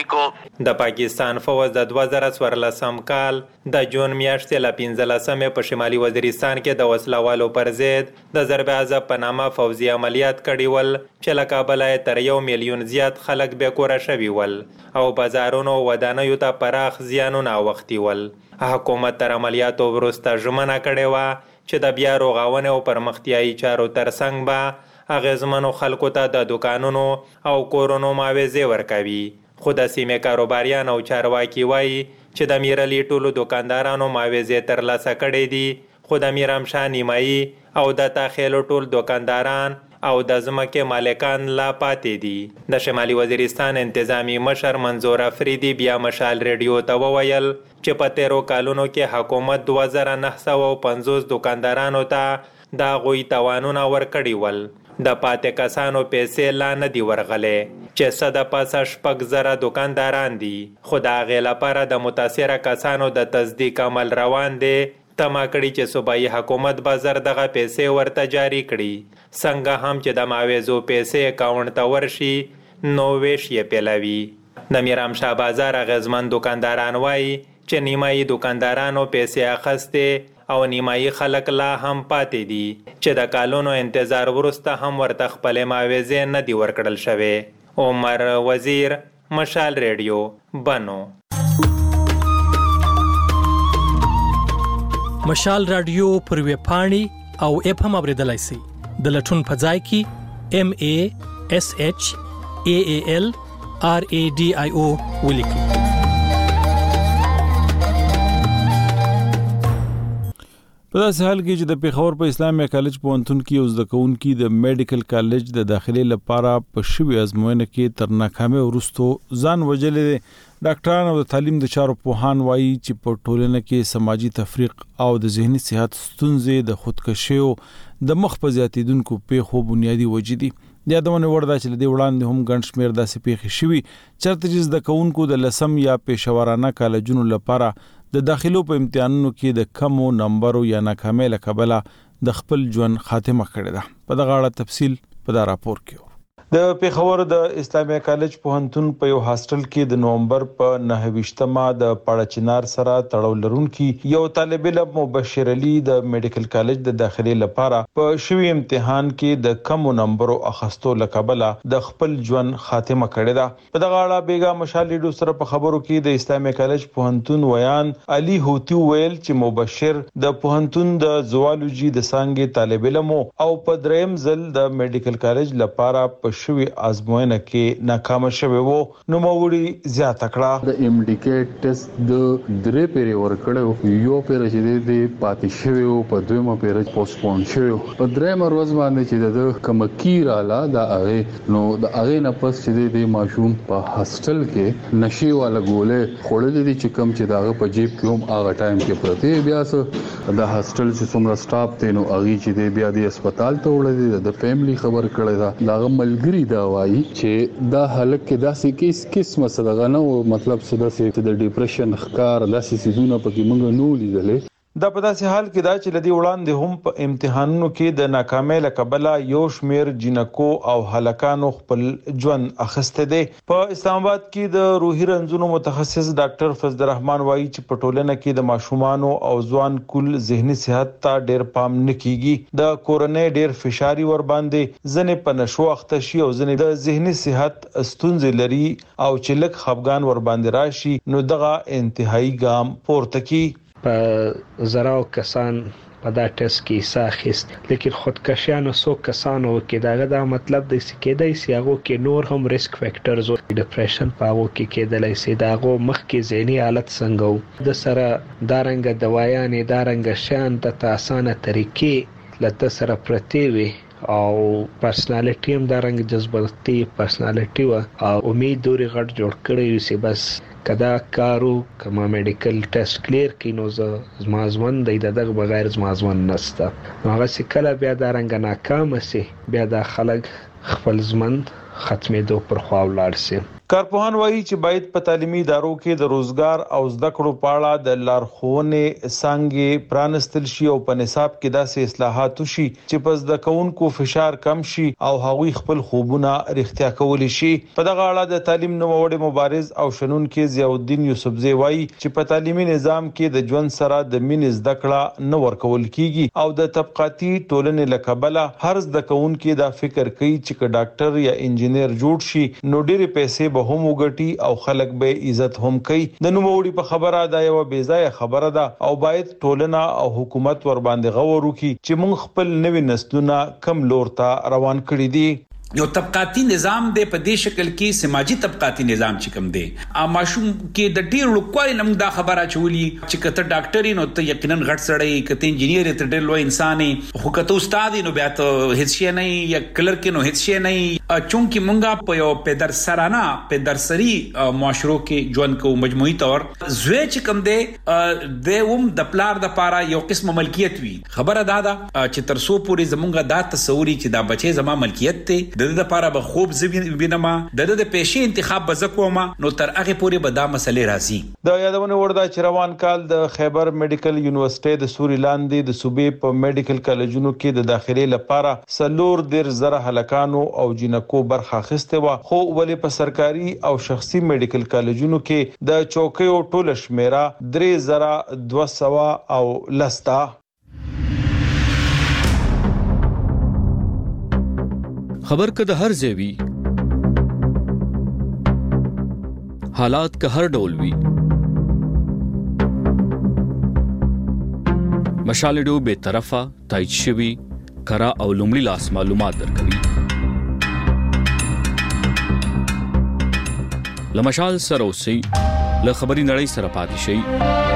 د پاکستان فوج د 2014 کال د جون میاشتې له 15 په شمالي وزیرستان کې د وسلوالو پر ضد د ضرب عذاب په نامه فوزي عملیات کړي ول چې له کابل تر 1 میلیون زیات خلک بې کوره شوي ول او بازارونو ودانیو ته پراخ زیانونه اوښتي ول. حکومت تر عملیاتو وروسته ژمنه کړې وه چې د بیا رغونې او پرمختیایي چارو ترڅنګ به اغیزمنو خلکو ته د دوکانونو او کورونو معاوضې ورکوي. خو د سیمې کاروباریان او چارواکي وایي چې د میرعلي ټولو دوکاندارانو معاوضې ترلاسه کړې دي خو د میرامشاه نیمایي او د تاخیلو ټول دوکانداران او د ځمکې مالکان لا پاتې دي. د شمالي وزیرستان انتظامی مشر منظور افریدي بیا مشال ریډیو ته وویل چې په تیرو کالونو کې حکومت 2950 دوکاندارانو ته د هغوی توانونه ورکړي ول. د پاتې کسانو پیسې لا نه دي ورغلې چې څه د پاسه 6000 دوکانداران دي خو د هغې لپاره د متاثره کسانو د تصدیق عمل روان دی. تمه کړي چې صوبایي حکومت به زر دغه پیسې ورته جاري کړي څنګه هم چې د معاوضو پیسې اکاونټ ته ورشي نو ویش یې پیلوي. د میرامشاه بازار اغیزمن دوکانداران وایي چې نیمایي دوکاندارانو پیسې اخیستې او نیمایي خلک لا هم پاتې دي چې د کالونو انتظار وروسته هم ورته خپلې معاوضې نه دي ورکړل شوې. عمر وزیر، مشال ریډیو، بنو. مشال رادیو پر ویب پاڼې او اپ هم اوریدلای شئ. د لټون په ځای کې MASHALRADIO ولیکئ. په داسې حال کې چې د پېښور په اسلامي کالج پوهنتون کې یو زده کوونکي د میډیکل کالج د داخلي لپاره په شوي ازموینه کې تر ناکامۍ وروسته ځان وژلی دی. ډاکټران او د تعلیم د چارو پوهان وایي چې په ټولنه کې سماجي تفریق او د ذهني صحت ستونزې د خودکشیو د مخ په زیاتېدونکو پیښو بنیادي وجې دي. د یادونې وړ ده چې له دې وړاندې هم ګڼ شمېر داسې پیښې شوي چېرته چې زده کوونکو د 10 یا پېښورانه کالجونو لپاره د داخلو په امتحانونو کې د کمو نمبرو یا ناکامۍ له کبله د خپل ژوند خاتمه کړې ده. په دغه اړه تفصیل په دا راپور کې د پیښور د اسلامي کالج پوهنتون په یو هاستل کې د نومبر په 29مه د پاړچنار سره تړاو لرونکي یو طالب علم مبشر علي د میډیکل کالج د داخلي لپاره په شوی امتحان کې د کم نمبرو اخستو لکبله د خپل ژوند خاتمه کړې ده. په دغه اړه بیګا مشال لیډو سره په خبرو کې د اسلامي کالج پوهنتون ویان علي هوتی ویل چې مبشر د پوهنتون د زوالوجي د څانګې طالب علم او په دریم ځل د میډیکل کالج لپاره په شوی ازموینه کې ناکام شوی وو. نو موړي زیاته کړه د امډیکیټ ټیسټ د درې پیری ورکړو، یو پیر چې د پاتې شوی او په دویمه پیر پوسټپون شوی. په درېمه ورځ باندې چې د کمکیر اعلی د هغه نو د هغه نه پس چې د ماشوم په هاستل کې نشي والا ګولې خوړلې دي چې کم چې داغه په جیب کې هم هغه ټایم کې پرته بیا سه د هاستل چې څومره سټاف ته نو هغه چې بیا د هسپتال ته وړل دي د فیملی خبر کړی دا ملګری دا وایي چې دا حالت کې داسې قسمه صدغه نه مطلب څه د ډیپریشن ښکار داسې سيزونه پکې موږ نو لیدلې. دا په داسې حال کې دا چې لدی وړاندې هم په امتحانونو کې د ناکامۍ لکبله یو شمیر جنکو او هلکانو خپل ژوند اخسته دي. په اسلام آباد کې د روحي رنځونو متخصص ډاکټر فضل الرحمن وایي چې په ټولنه کې د ماشومان او ځوان کل ذهني صحت ته ډېر پام نه کیږي. د کورنۍ ډېر فشاري ور باندې ځنې په نشو اخته شي او ځنې د ذهني صحت ستونزې لري او چې لک خفګان ور باندې راشي نو دغه انتهایی ګام پورته کی. په زراو کسان په دا ټیسټ کې ساخست لیکن خودکشیانو سو کسانو کې داغه دا مطلب د سکیدای سیاغو کې نور هم ریسک فیکټرز او ډیپریشن پاو کې کېدلای سي داغو مخ کې ذهني حالت څنګه د سره دارنګ دوايانې دارنګ شان د آسانه طریقې لته سره پرتی وي او پرسنالټي هم دارنګ جذباتي پرسنالټي او امید دوري غټ جوړ کړی وي بس کدا کارو کما میډیکل ټیسټ کلیر کینو زما ژوند د دغه بغیر زما ژوند نسته. هغه سکه بیا دا رنګ ناکام سي بیا د خلک خپل ژوند ختمېدو پر خوا ولاړ سي. کارپوهان وایي چې باید په تعلیمي ادارو کې د روزګار او زده کړو په اړه د لارښوونې څنګه پرانستل شي او په نصاب کې داسې اصلاحات وشي چې په زده کوونکو فشار کم شي او هغوی خپل خوبونه رښتیا کولی شي. په دغه اړه د تعلیم نوموړی مبارز او شنونکو ضیاءالدین یوسفزی وایي چې په تعلیمي نظام کې د ژوند سره د مینې زده کړه نه ورکول کیږي او د طبقاتي ټولنې لکبله هر زده کوونکو دا فکر کوي چې ډاکټر یا انجینیر جوړ شي نو ډېر پیسې به هم وګټي او خلک به عزت هم کوي. د نوموړي په خبره دا یو بې ځای خبره ده او باید ټولنه او حکومت ور باندې غور وکړي چې موږ خپل نوي نسلونه کم لور ته روان کړی دي. یو طبقاتی نظام دی په دې شکل کې سماجی طبقاتی نظام چې کوم دی ماشوم کې د ډیر لوکوالي نم دا خبره چولي چې کته ډاکټر نو ته یقینا غټ سړی کته انجینیر ته ډیر لوی انسان خو کته استاد نو بیا ته هیڅ شي نه یا کلرک نو هیڅ شي نه چونکی مونږه په یو پدر سرانه پدرسري معاشرو کې ژوند کو مجموعي تور زوی چې کوم دی د د پلار د پاره یو قسم ملکیت وي. خبره دا ده چې ترسو پوری زمونږه دا تصوري چې دا بچي زما ملکیت ته د لپاره به خوب زوینما د پیشي انتخاب بزکوما نو تر هغه پورې به دا مسلې راځي. د یادونه وردا چې روان کال د خیبر میډیکل یونیورسيټي د سوري لاندې د صوبې په میډیکل کالجونو کې د داخلي لپاره سلور در زره هلکانو او جنکو برخه اخیسته و خو ولې په سرکاري او شخصي میډیکل کالجونو کې د چوکیو ټول شمیره 3200 او لستا. خبر که د هر ځای وي حالات که هر ډول وي مشال ډیو به طرفه تایید شوی کرا او لومړی لاس معلومات درکوي. لمشال سره اوسئ له خبري نړۍ سره پاتې شئ.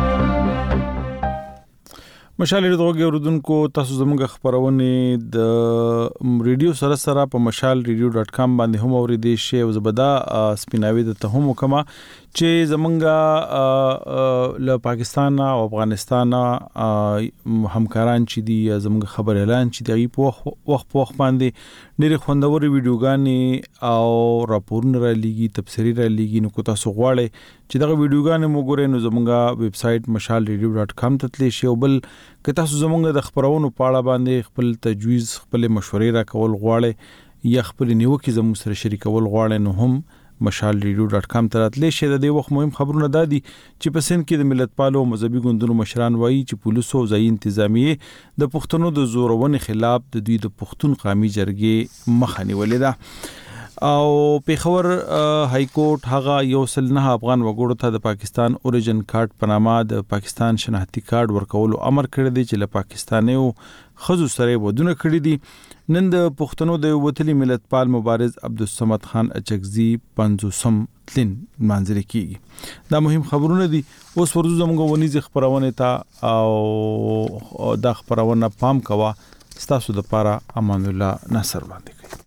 مشال ریډیو اوردونکو تاسو زموږ خبرونه د ریډیو سره په mashalradio.com باندې هم اوریدئ شی او زبدا سپیناوي د ته هم کما چې زمونږ له پاکستان او افغانستان همکاران چې دي زمونږ خبر اعلان چې دی په وخت باندې ډېر خوندور ویډیوګانې او راپورونه را لېږي تبصرې را لېږي. نو کو تاسو غواړئ چې دغه ویډیوګانې مو ګورئ نو زمونږ ویب سټ mashalradio.com ته تللی شئ او بل که تاسو زمونږ د خبرونو په اړه باندې خپل تجویز خپل مشورې را کول غواړئ یا خپل نیوکې زموږ سره شریکول غواړئ نو هم mashalradio.com ته راتلی شئ. د دې وخت مهم خبرونه دا دي چې په سند کې د ملت پالو مذهبي ګوندونو مشران وایي چې پولیسو او ځایي انتظامیه د پښتنو د زورونې خلاف د دوی د پښتون قومي جرګې مخه نیولې ده او پیښور های کورټ هغه 109 افغان وګړو ته د پاکستان اوریجن کارت په نامه د پاکستان شناختی کارت ورکولو امر کړی دی چې له پاکستانیو خزو سره ودونه کړی دي. نن د پښتنو د وطني ملت پال مبارز عبدالصمد خان اچکزي 500 تلین منځري کیږي. دا مهم خبرونه دي. اوس ورځو زموږ ونیز خبرونه تا او دا خبرونه پام کوا ستاسو د پاره امان الله نصر باندې کوي.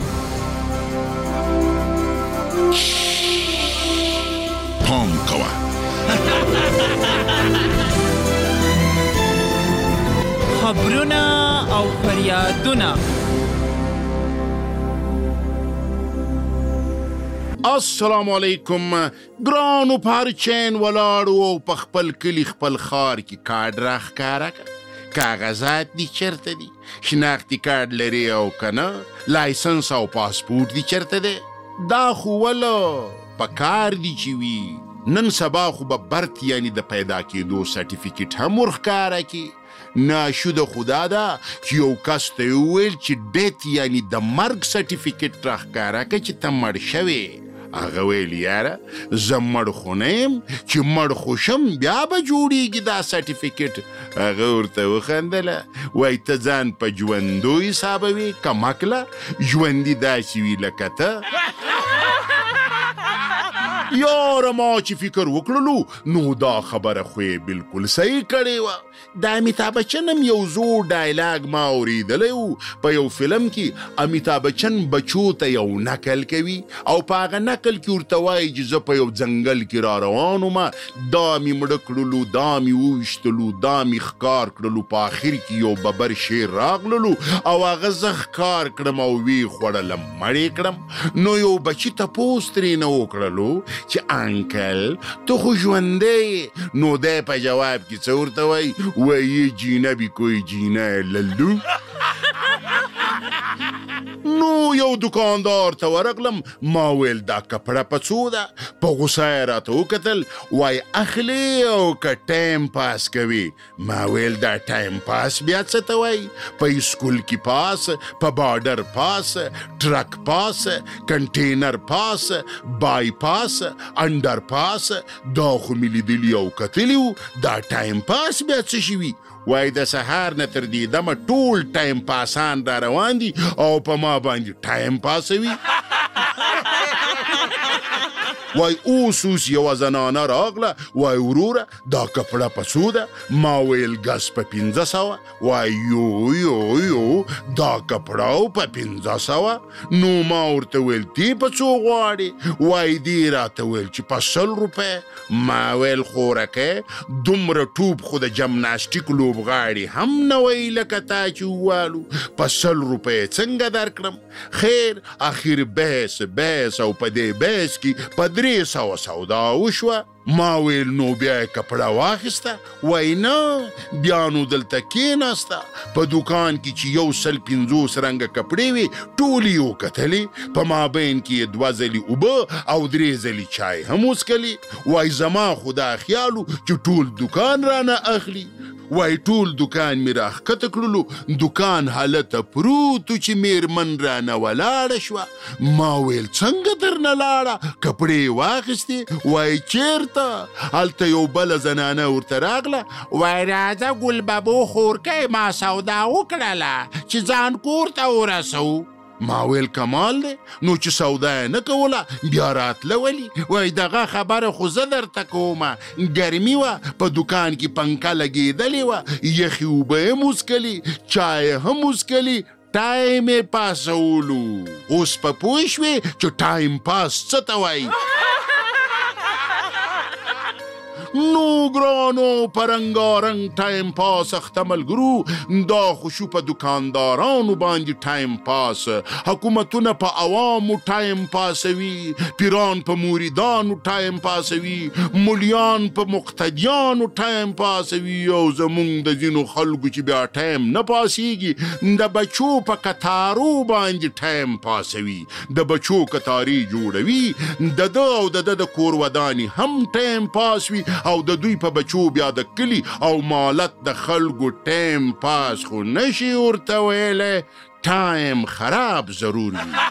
پام کوا خبرونه او فریادونه. السلام علیکم ګرانو پارچین ولاړو او په خپل کلی خپل خار کې کارډ راښکاره کاغذات دي چرته دي شناختی کارت لري او کنه لایسنس او پاسپورت دي چرته دي دا خو ولو په کار دي چې وي نن سبا خو به برت یعنی د پیدا کېدو سرټیفیکیټ هم ورښکاره کی ناشوده خدا دا چې یو کس ته وویل چې ډیت یعنی د مرګ سرټیفیکیټ راښکاره که چې ته مړ شوې هغه ویل یاره زه مړ خو نه یم چې مړ خو شم بیا به جوړیږي دا سرټیفیکیټ هغه ورته وخندله وایي ته ځان په ژوندو حسابوي کمکله ژوندي داسې وي لکه ته یاره ما چې فکر وکړلو نو دا خبره خو یې بالکل صحیح کړې وه. د امیتاب بچن هم یو زوړ ډایلاګ ما اورېدلی و په یو فلم کې امیتاب بچن بچو ته یو نقل کوي او په هغه نقل کې ورته وایي چې زه په یو ځنګل کې را روان وم دا مې مړه کړلو دا مې وویشتلو دا مې ښکار کړلو په آخر کې یو ببر شیر راغللو او هغه زه ښکار کړم او ویې خوړلم مړې کړم. نو یو بچي تپوس ترېنه وکړلو چې انکل تو خو ژوندی نو دی په جواب کې څه ورته وایي وایي جینا بھی کوئی جینا ہے للو. نو یو دکاندار ته ورغلم ما ویل دا کپړه په څو ده په غوسه یې راته وکتل وایي اخلي او که ټایم پاس کوي ما ویل دا ټایم پاس بیا څه ته وایي په اسکول کې پاس په بارډر پاس ټرک پاس کنټینر پاس بای پاس انډر پاس دا خو مې لیدلي او کتلي وو دا ټایم پاس بیا څه شي وي وای د سهار نه تر دې دمه ټول ټایم پاسان را روان دي او په ما باندې ټایم پاسوي. وای اوس یوه زنانه راغله وای وروره دا کپړه په څو ده ما ویل ګز په 500 وای یو دا کپړه او په 500 نو ما ورته ویل تی په څو غواړې وای دی راته ویل چې په 100 روپۍ ما ویل خورکه دومره ټوب خو د جمناستیک لوبغاړي هم نه وی لکه تا چې ووالو په 100 روپۍ څنګه درکړم. خیر اخر بحث او په دې بحث کې په 300 سودا وشوه. ما ویل نو بیا یې کپړه واخیسته وای نه بیا نو دلته کېناسته په دوکان کې چې 150 رنګه کپړې وي ټولې یې وکتلې په مابین کې یې 2 ځلې اوبه او 3 ځلې چای هم وڅکلې وای زما خو دا خیالو چې ټول دوکان رانه اخلي وای ټول دوکان مې راښکته کړلو دکان هلته پروتو چې میرمن رانه ولاړه شوه. ما ویل څنګه درنه لاړه کپړې واخیستې وای چیرته هلته یو بله زنانه ورته راغله وای راځه ګلبابو خورکۍ ما سودا وکړله چې ځان کور ته ورسو. ما ویل کمال دی نو چې سودا یې نه کوله بیا راتله ولي وای دغه خبره خو زه درته کومه ګرمي وه په دوکان کې پنکه لګېدلې وه یخې اوبه یې موسکلي چای هم موسکلي ټایم یې پاسولو. اوس په پوه شوې چې ټایم پاس څه ته وایي. نو ګرانو پرنګارنګ ټایم پاس اخته ملګرو دا خوشو په دکاندارانو باندې ټایم پاس حکومتونه په عوامو ټایم پاسوي پیران په موریدانو ټایم پاسوي مولیان په مقتدیانو ټایم پاسوي او زمونږ د ځینو خلکو چې بیا ټایم نه پاسیږي د بچو په کتارو باندې ټایم پاسوي د بچو کتاري جوړوي د ده او د کور وداني هم ټایم پاس وي او د دوی په بچو بیا د کلي او مالت د خلکو ټایم پاس خو نشي ورته ویلی ټایم خراب ضرور وي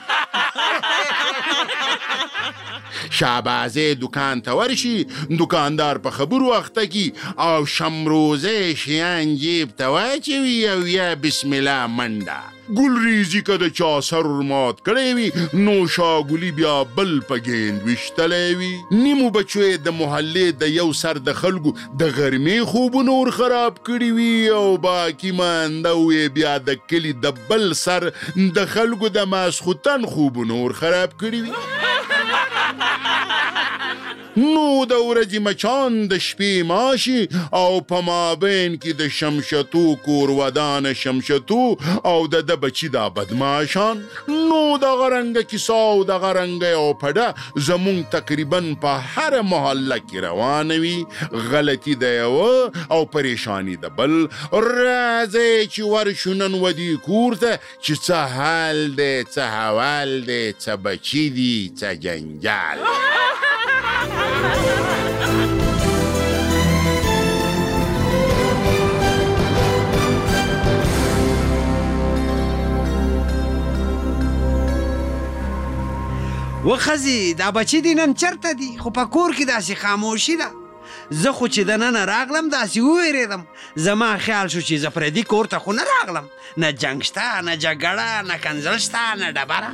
شعبازه دکان ته ورشي دکاندار په خبرو اخته کی او شمروزه شیان جیب ته واچوي او یا بسم الله منډه ګلریزي که د چا سر مات کړی وي نو شاګلي بیا بل په ګیند ویشتلی وي نیمو بچو یې د محلې د یو سر د خلکو د غرمې خوبونه ور خراب کړي وي او باقي مانده یې بیا د کلي د بل سر د خلکو د ماسخوتن خوبونه ور خراب کړي وي نو د ورځې مچان د شپې ماشي او په مابین کې د شمشتو کور ودانه شمشتو او د بچی دا بدماشان نو دغه رنګه کیسه او دغه رنګه او پډه زمونږ تقریبا په هر محله کې روانه وي غلطي د یوه او پریشانی د بل راځئ چې ورشو نن ودي کور ته چې څه حال دی څه حوال دی څه بچي دي څه جنجال وخزي دا بچی دي نن چرته دي خو په کور کې داسې خاموشي ده زه خو چې د ننه راغلم داسې وویرېدم زما خیال شو چې زه پردي کور ته خو نه راغلم نه جنګ شته نه جګړه نه کنځل شته نه ډبره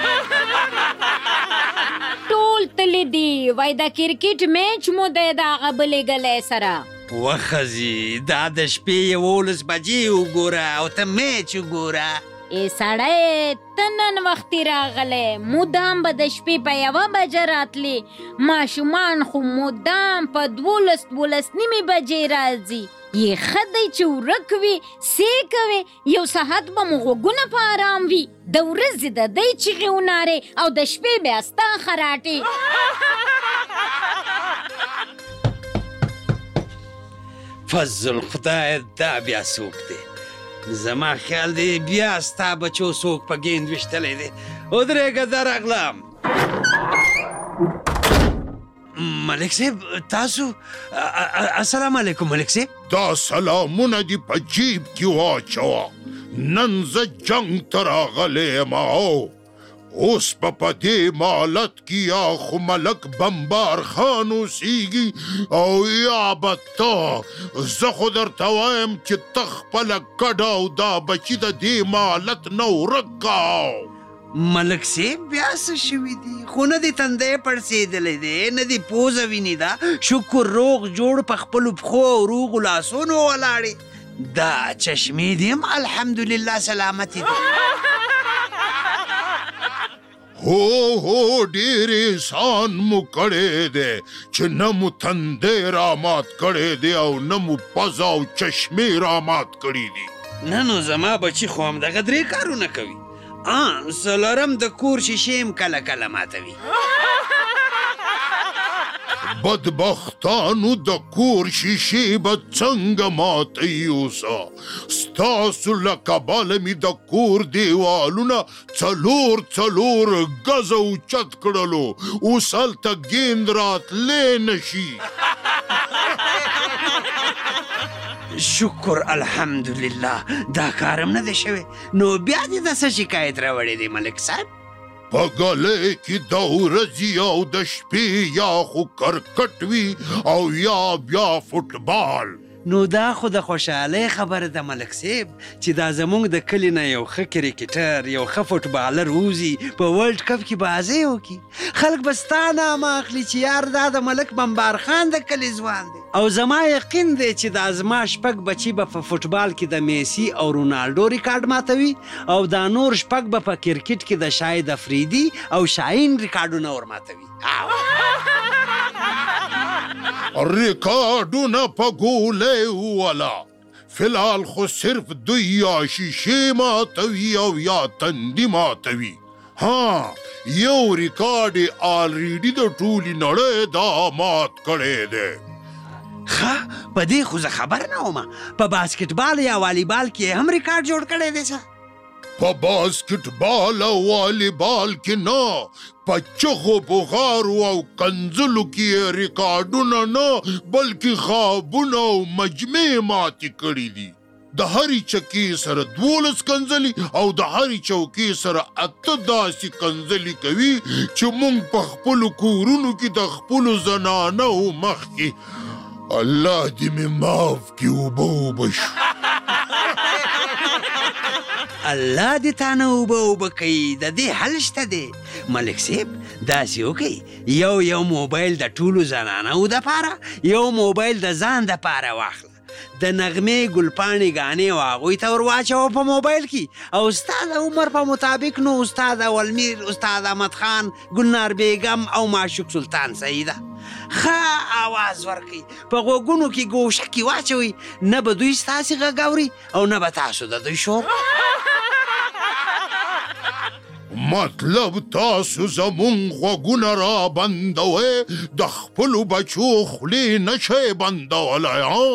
ټول تللی دي وای د کرکټ میچ مو دی د هغه بلې ګلۍ سره وخزي دا د شپې 11 بجې وګوره او ته میچ وګوره ای سړی ته نن وختي راغلی مدام به د شپې په 1 بجه راتلی ماشومان خو مدام په 12 نیمې بجې راځي یې ښه دی چې ورک وي سې کوي یو ساعت به مو غوږونه په ارام وي د ورځې د دی چیغې ونارې او د شپې بیا ستا خراټې فضل خدای دا بیا څوک دی زما خیال دی بیا ستا بچو څوک په ګیند ویشتلی دی ودرېږه زه راغلم ملک صاحب تاسو السلام علیکم ملک صاحب دا سلامونه دي په جیب کې واچوه نن زه جنګ ته راغلی یم اوس په دې مالت کې یا خو ملک بمبار خان اوسیږي او یا به ته زه خو درته وایم چې ته خپله کډه او دا بچي د دې مالت نه ورک کا ملک صاحب بیا څه شوي دي خو نه دې تندی پړسېدلی دی نه دې پوزه ویني ده شکر روغ جوړ په خپلو پښو او روغو لاسونو ولاړې دا چشمې دې هم الحمدلله سلامتې دي هو ډېر احسان مو کړی دی چې نه مو تندی رامات کړی دی او نه مو پزه او چشمې رامات کړي دي نه نو زما بچي خو همدغه 3 کارونه کوي څلورم د کور شیشې هم کله کله ماتوي بدبختانو د کور شیشې به څنګه ماتوي اوسه ستاسو له کبله مې د کور دیوالونه څلور ګزه اوچت کړلو اوس هلته ګیند راتلی نشي شکر الحمدلله دا کارم نه دی شوی نو بیا دې د څه شکایت راوړی دی ملک صاحب په ګلۍ کې د ورځې او د شپې یا خو کرکټ وي او یا بیا فوټبال نو دا خو د خوشحالۍ خبره ده ملک صاحب چې دا زموږ د کلي نه یو ښه کرکټر یو ښه فوټبالر ووځي په ورلډ کپ کې بازۍ وکړي خلک به ستا نامه اخلي چې یار دا د ملک بمبار خان د کلي ځوان دی او زما یقین دی چې دا زما 6 بچي به په فوټبال کې د میسي او رونالډو ریکارډ ماتوي او دا نور 6 به په کرکټ کې د شاهد افریدي او شاهین ریکارډونه ور ماتوي ریکارډونه په ګولې والا فلال خو صرف دوی یا شیشې ماتوي او یا تندي ماتوي. ها یو ریکارډ یې آلریډي د ټولې نړۍ دا مات کړی دی. په دې خو زه خبر نه وم. په باسکټبال یا والیبال کې هم ریکارډ جوړ کړی دی څه؟ په باسکټبال او والیبال کې نه، په چغو بغارو او کنځلو کې ریکارډونه نه بلکې خوابونه او مجمع ماتې کړي دي. د هرې چکې سره 12 کنځلي او د هرې چوکې سره 8 داسې کنځلي کوي چې موږ په خپلو کورونو کې د خپلو زنانو مخکې الله دې مې معاف کړي اوبه شو. الله دې تانه اوبه کوي. د دې حل شته دی ملک صاحب. داسې وکئ یو موبایل د ټولو زنانو دپاره، یو موبایل د ځان دپاره واخله، د نغمې ګلپاڼې ګانې او هغوی ته ور واچوه په موبایل کې، او ستا د عمر په مطابق نو استاد اولمیر، استاد احمد خان، ګلنار بیګم او معشوق سلطان سعیده ښه آواز ورکئ، په غوږونو کې ګوشه کې واچوئ، نه به دوی ستاسې غږ اوري او نه به تاسو د دوی شور. مطلب تاسو زمونږ غوږونه را بندوئ، د خپلو بچو خولې نشئ بندولی.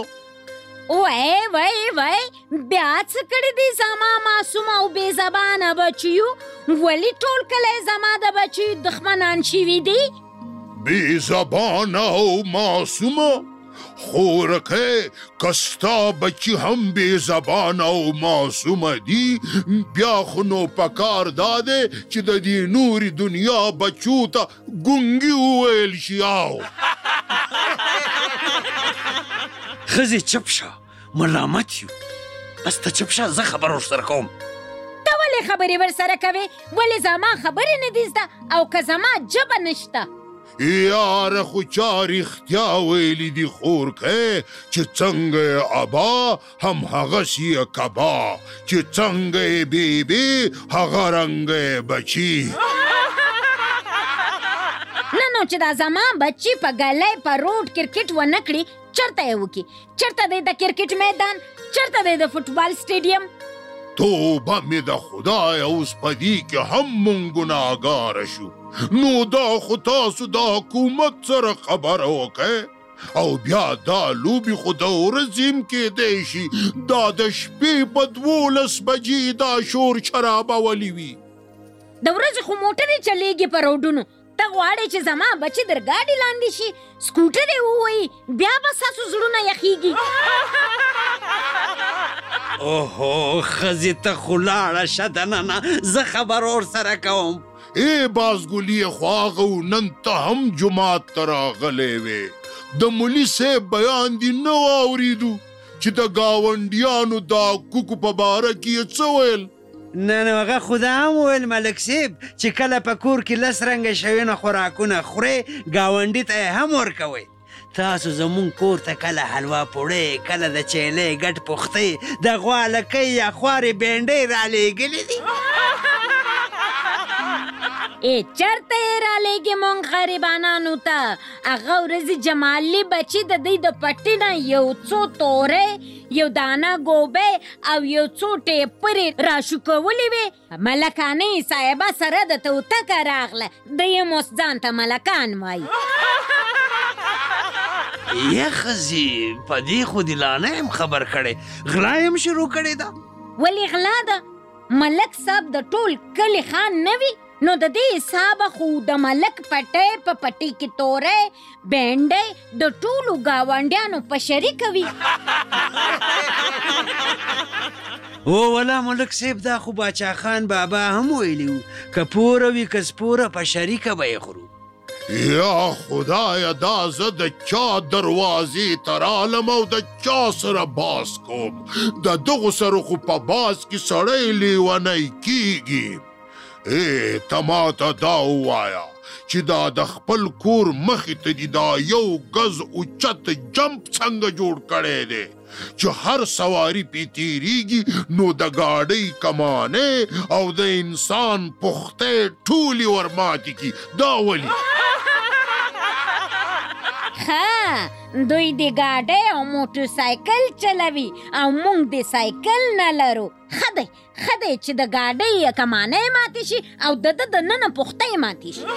وای بیا څه کړي دي زما معصوم او بې زبانه بچیو؟ ولې ټول کلی زما د بچیو دښمنان شوي دي؟ بې زبانه او معصومه خورکه که ستا بچي هم بې زبانه او معصومه دي، بیا خو نو پکار دا دی چې د دې نورې دنیا بچو ته ګونګي وویل شي. ښځې چپ شه، ملامت یو. بس ته چپ شه، زه خبر ورسره کوم. ته ولې خبرې ورسره کوې؟ ولې زما خبرې نه دي زده او که زما ژبه نشته؟ یاره خو چا رښتیا ویلي دي خورکې چې څنګه یې ابا هم هغسې یې کبا، چې څنګه یې بیبي هغه رنګه یې بچي. نو چې دا زما بچي په ګلی په روډ کرکټ ونه کړي، چرته یې وکړي؟ چرته دی د کرکټ میدان؟ چرته دی د فوټبال سټیډیم؟ توبه مې د خدای، اوس په دې کې هم مونږ ګناهګاره شو. نو دا خو تاسو د حکومت سره خبره وکئ، او بیا دا لوبې خو د ورځې هم کیدی شي دا د شپې په 12 بجې دا شور شرابولي وي. د ورځې خو موټرې چلیږي په روډونو، ته غواړې چې زما بچي در ګاډي لاندې شي، سکوټر یې ووهي، بیا به ستاسو زړونه یخیږي. اوهو ښځې ته خو لاړه شه دننه، زه خبر ورسره کوم. بازګلي خو هغه نن ته هم جومات ته راغلی وې، د مولي صاحب بیان دې نه واورېدو چې د ګاونډیانو دا کوکو په باره کې یې څه ویل؟ نه هغه خو دا هم ویل ملک صاحب چې کله په کور کې 10 رنګه شوینه خوراکونه خورئ، ګاونډي ته یې هم ورکوئ. تاسو زمونږ کور ته کله حلوا پوړی، کله د چیلې ګډ پختې، د غوا لکۍ یا خوارې بینډۍ رالیږلې دي. چرته یې رالیږي مونږ غریبانانو ته؟ هغه ورځې جمالي بچي د دوی د پټي نه یو څو تورې، یو دانه ګوبۍ او یو څو ټیپرې راشوکولې وې. ملکانې صاحبه سره د توتکه راغله، دی یې اوس ځان ته ملکان وایي. یا ښځې په دې خو دې لا نه یم خبر کړی، غلا یم شروع کړې ده. ولې غلا ده؟ ملک صاحب د ټول کلي خان نه وي، نو د دې حسابه خو د ملک پټی په پټي کې تورې بینډۍ د ټولو ګاونډیانو په شریکه وي. ولا ملک صاحب دا خو باچا خان بابا هم ویلي وو، که پوره وي که سپوره په شریکه به یې خورو. یا خدایه دا زه د چا دروازې ته رالم او د چا سره باز کوم؟ د دغو سره خو په باز کې سړی لیونی کیږي. ته ماته دا ووایه چې دا د خپل کور مخې ته دي دا یو ګز اوچت جمپ څنګه جوړ کړی دی چې هر سواري پې تیریږي نو د ګاډۍ کمانې او د انسان پختې ټولې ورماتې کي؟ دا ولې؟ ها دوی د ګاډۍ او موټر سایکل چلوي او موږ د سایکل نه لرو. ښه دی چې د ګاډۍ کمانۍ ماتې شي او د ننه پختۍ ماتې شي.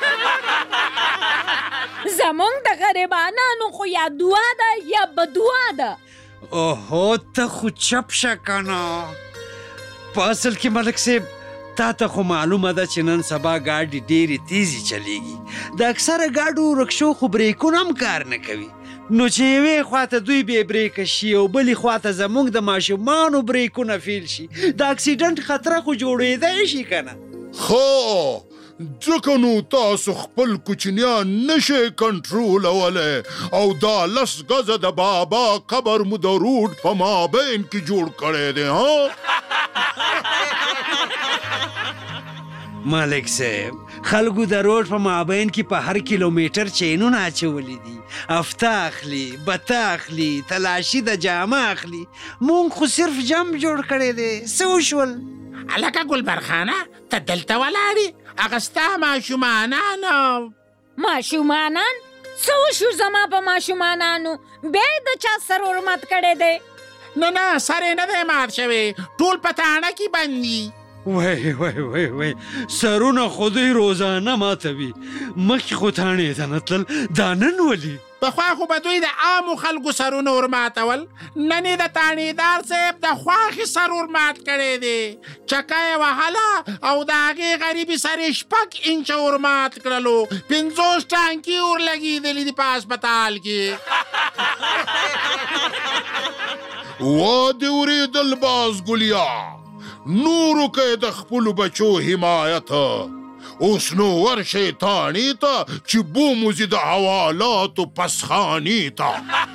زموږ د غریبانانو خو یا دعا ده یا بدعا ده. اوهو ته خو چپ شه کنه. په اصل کې ملک صاحب تا ته خو معلومه ده چې نن سبا ګاډي ډېرې تیزې چلیږي. د اکثره ګاډو رکشو خو بریکونه هم کار نه کوي. نو چې یوې خواته دوی بې بریکه شي او بلې خواته زموږ د ماشومانو بریکونه فیل شي، د اکسیډنټ خطره خو جوړېدی شي که نه. خو ځکه نو تاسو خپل کوچنیان نشئ کنټرولولی او دا 10 ګزه د بابا قبر مو د روډ په مابین کې جوړ کړی دی. ملک صاحب خلکو د روډ په مابین کې په هر کیلومیټر چینونه اچولی دي، افته اخلي، بته اخلي، تلاشي د جامه اخلي. مونږ خو صرف جمپ جوړ کړی دی. څه وشول؟ هلکه ګلبرخانه ته دلته ولاړې؟ هغه ستا ماشومانان څه وشو زما په ماشومانانو؟ بیا یې د چا سر ورمات کړی دی؟ نه سر یې نه دی مات شوی، ټول په تاڼه کې بند دي. وای سرونه خو دوی روزانه ماتوي، مخکې خو تاڼې ته نه تلل، دا نن ولي؟ پخوا خو به دوی د عامو خلکو سرونه ورماتول، نن یې د تاڼېدار صاحب د خواښې سر ورمات کړی دی. چکه یې وهله او د هغې غریبي سر یې 6 انچه ورمات کړلو، 50 ټانکي ورلګېدلي دي په هسپتال کې. وا دې اورېدل باز ګلیا، نورو که د خپلو بچو حمایت، اوس نو ورشئ تاڼې ته چې بوموزي د حوالاتو پسخانې ته.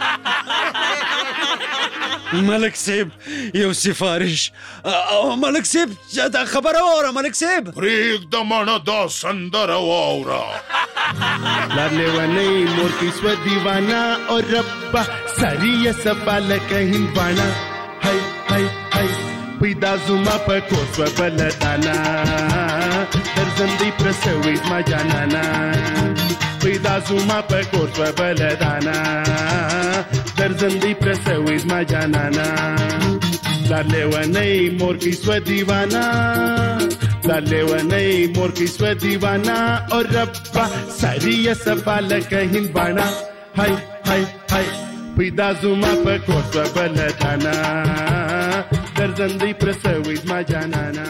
ملک صاحب یو سفارش. ملک صاحب دا خبره واوره. ملک صاحب پرېږده مڼه دا سندره واوره. لار لیونۍ مور کی سوه دیوانه او ربه سری یې صفا لکه هندواڼه. هی هی هی پیدا زما په کور سوه بله دانه، درځندۍ پرسوې زما جانانه. پیدا زما په کور سوه بله دانه، درځندۍ پرسوې زما جانانه. لار لیونۍ مور کی سوه دیوانه، لار لیونۍ مور کی سوه دیوانه او ربه سری یې صفا لکه هندواڼه. هی هی هی پیدا زما په کور سوه بله دانه، درځندۍ پرسوې زما جانانه.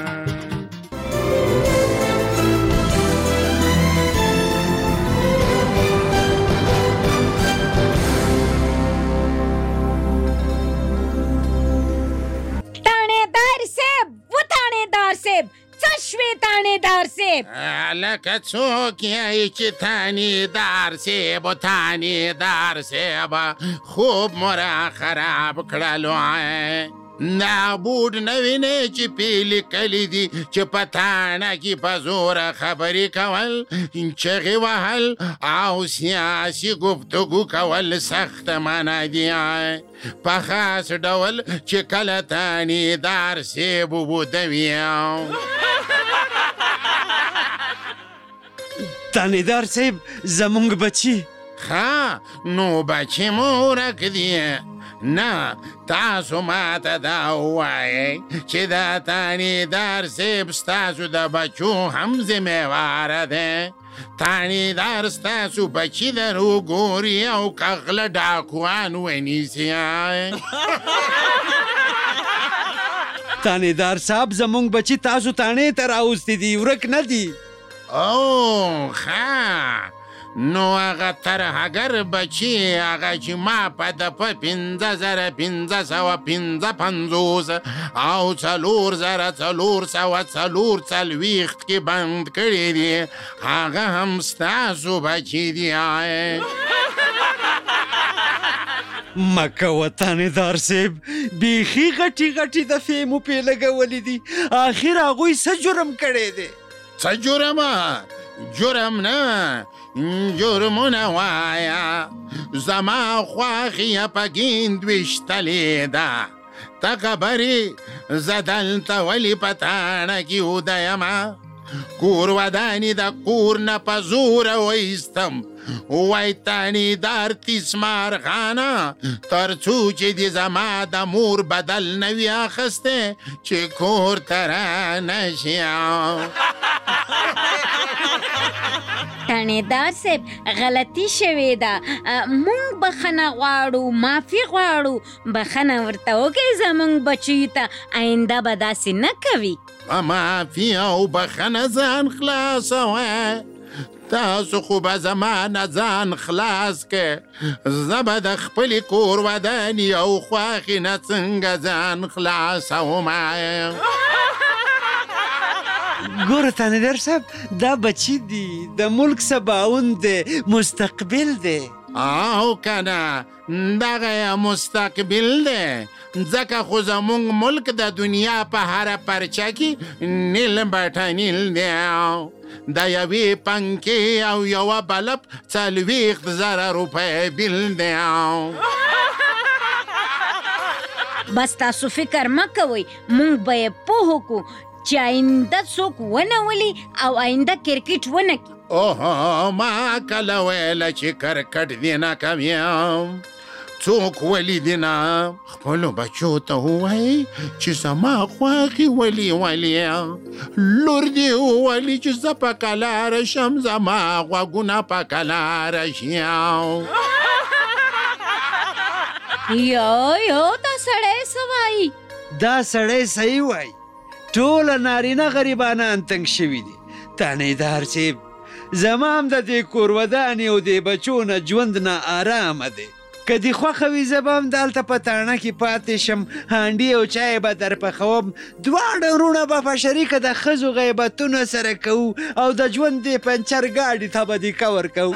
تاڼېدار صاحب لکه څوک یې چې تاڼېدار صاحب تاڼېدار صاحب خوب مو را خراب کړلو. دا بوډ نه وینې چې پې لیکلي دي چې په تاڼه کې په زوره خبرې کول، چغې وهل او سیاسي گفتگو کول سخته معنا دي. په خاص ډول چې کله تاڼېدار صاحب وبودوي. تاڼېدار صاحب زمونږ بچي. ښه نو بچي مو ورک دي. نه تاسو ماته دا ووایئ چې دا تاڼېدار صاحب ستاسو د بچو هم ذمېواره دی. تاڼېدار ستاسو بچي در وګوري او که غله ډاکوان ونیسي. تاڼېدار صاحب زمونږ بچي تاسو تاڼې ته راوستي دي، ورک نه دي. او ښه نو هغه ترهګر بچي هغه چې ما په د په 5555 او 4440 کې بند کړي دي، هغه هم ستاسو بچي دي. مکوه تاڼېدار صاحب، بیخي غټي دفعې مو پې لګولي دي. آخر هغوی څه جرم کړی دی؟ څه جرمه؟ جرم نه، جرمونه وایه. زما خوښي یې په ګیند ویشتلې ده. ته خبرې زه دلته ولې په تاڼه کې وده یمه؟ کور ودانی د کور نه په زوره وایستم وای تانیدار تیسمار خانه تر څو چې د زما د مور بدل نه وي اخیستی چې کور ته رانشي. تانیدار صاحب غلطي شوې ده، مونږ بخښنه غواړو، معافي غواړو، بخښنه ورته وکړئ زمونږ بچیو ته، آینده به داسې نه کوي. په معافي او بخښنه ځان خلاصوه، تاسو خو به زما نه ځان خلاص که، زه به د خپلې کور وداني او خوښې نه څنګه ځان خلاصوم. ګوره تانیدار صاحب دا بچی دی، د ملک سباون دی، مستقبل دی. او کنه دغه مستقبل دی، ځکه خو زمونږ ملک د دنیا په هره پرچه کې نیل بټه نیل دی، د یوې پنکې او یوه بلب 40,000 روپۍ بیل دی. بس تاسو فکر مه کوئ، مونږ به یې پوه کړو چې آینده څوک ونه ولي او آینده کرکټ ونه کړي. اوه ما کله ویله چې کرکټ دې نه کوم، څوک ولي دې نه، خپلو بچو ته ووایي چې زما خوښې ولي، لور دې وولي چې زه په کلاره شم، زما غوږونه په کلاره شي. یو دا سړی څه وایي؟ دا سړی صحیح وایي، ټوله نارینه غریبانان تنګ شوي دي. تانیدار صاحب زما هم د دې کور ودانې او د بچو نه ژوند نه آرامه دی، که دې خوښه وي زه به هم دلته په تاڼه کې پاتې شم، هانډي او چای به در پخوم، دواړه وروڼه به په شریکه د ښځو غیبتونه سره کوو او د ژوند دې پنچر ګاډي ته به دې کور کوو.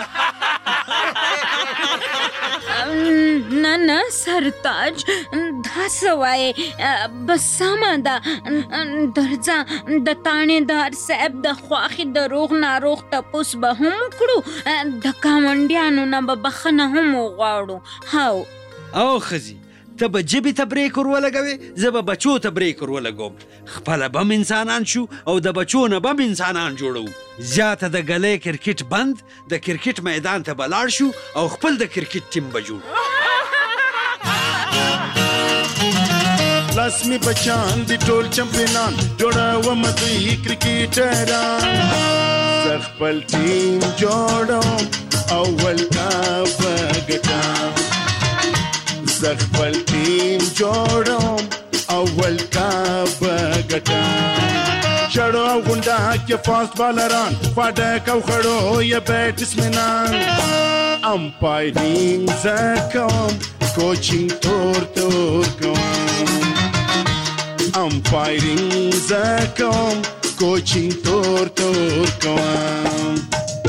نه سرتاج دا څه وایې؟ بس سمه ده، درځه د تانیدار صاحب د خوښې د روغ ناروغ تپوس به هم وکړو، د ګاونډیانو نه به بخښنه هم وغواړو. هو او ښځې ته به ژبې ته بریک ور ولګوې، زه به بچو ته بریک ور ولګوم، خپله به هم انسانان شو او د بچو نه به هم انسانان جوړو. زیاته د ګلۍ کرکټ بند، د کرکټ میدان ته به لاړ شو او خپل د کرکټ ټیم به جوړ. لاس می بچان دی ټول چمپیونان، جوړوم دوی کرکټران، زه خپل ټیم جوړوم او ورلډ کپ ګټم، زه خپل ټیم جوړوم او ورلډ کپ ګټم. چړو او غونډه کې فاست بالران، فاډک او خړو یا بیټسمنان، امپایرینګ زه کوم، کوچینګ تور کوم، امپایرینګ زه کوم، کوچینګ تور کوم.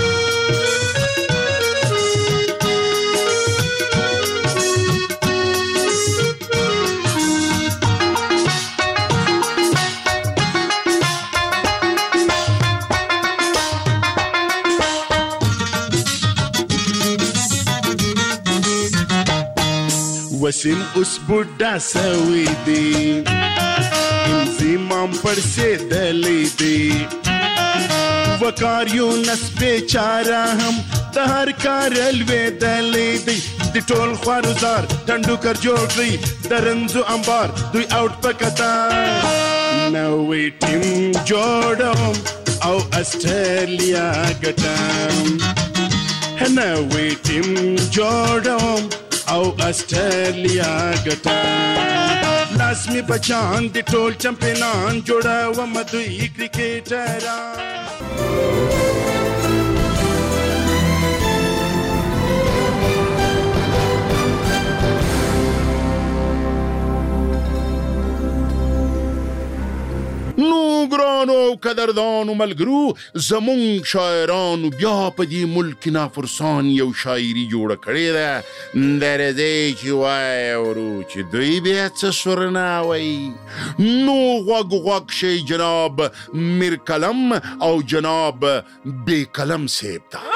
وسیم اوس بوډا سوي دي، انزیمام پړسېدلی دی، وکاریونس بیچاره هم د هر کار لوېدلی دی، د ټول خوارزار ټنډوکر جوړ کړئ د رنځو انبار دوی آوټ په قطار. نوې ټیم جوړوم او اسټرالیا ګټم، نوې ټیم جوړوم او اسټرالیا ګټم. لاس می بچان دی ټول چمپیونان، جوړوم دوی کرکټران. نو ګرانو او قدردانو ملګرو، زمونږ شاعرانو بیا په دې ملک نافرسان یو شاعري جوړه کړې ده، درځئ چې واورو چې دوی بیا څه سورنا وایي. نو غوږ شئ جناب میر قلم او جناب بے قلم صاحب ته.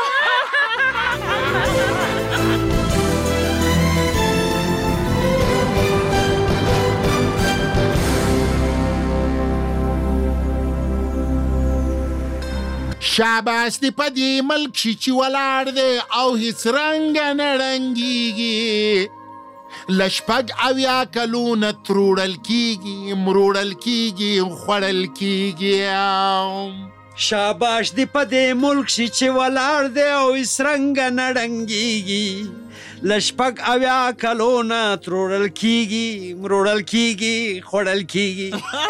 شاباس دی په دې ملک شي چې ولاړ دی او هیڅ رنګ نه رنګیږي له شپږ اویا کلونه تروړل کیږي مروړل کیږي خوړل کیږي شاباش دی په دې ملک شي چې ولاړ دی او هیڅ رنګ نه رنګیږي له شپږ اویا کلونه تروړل کیږي مروړل کیږي خوړل کیږي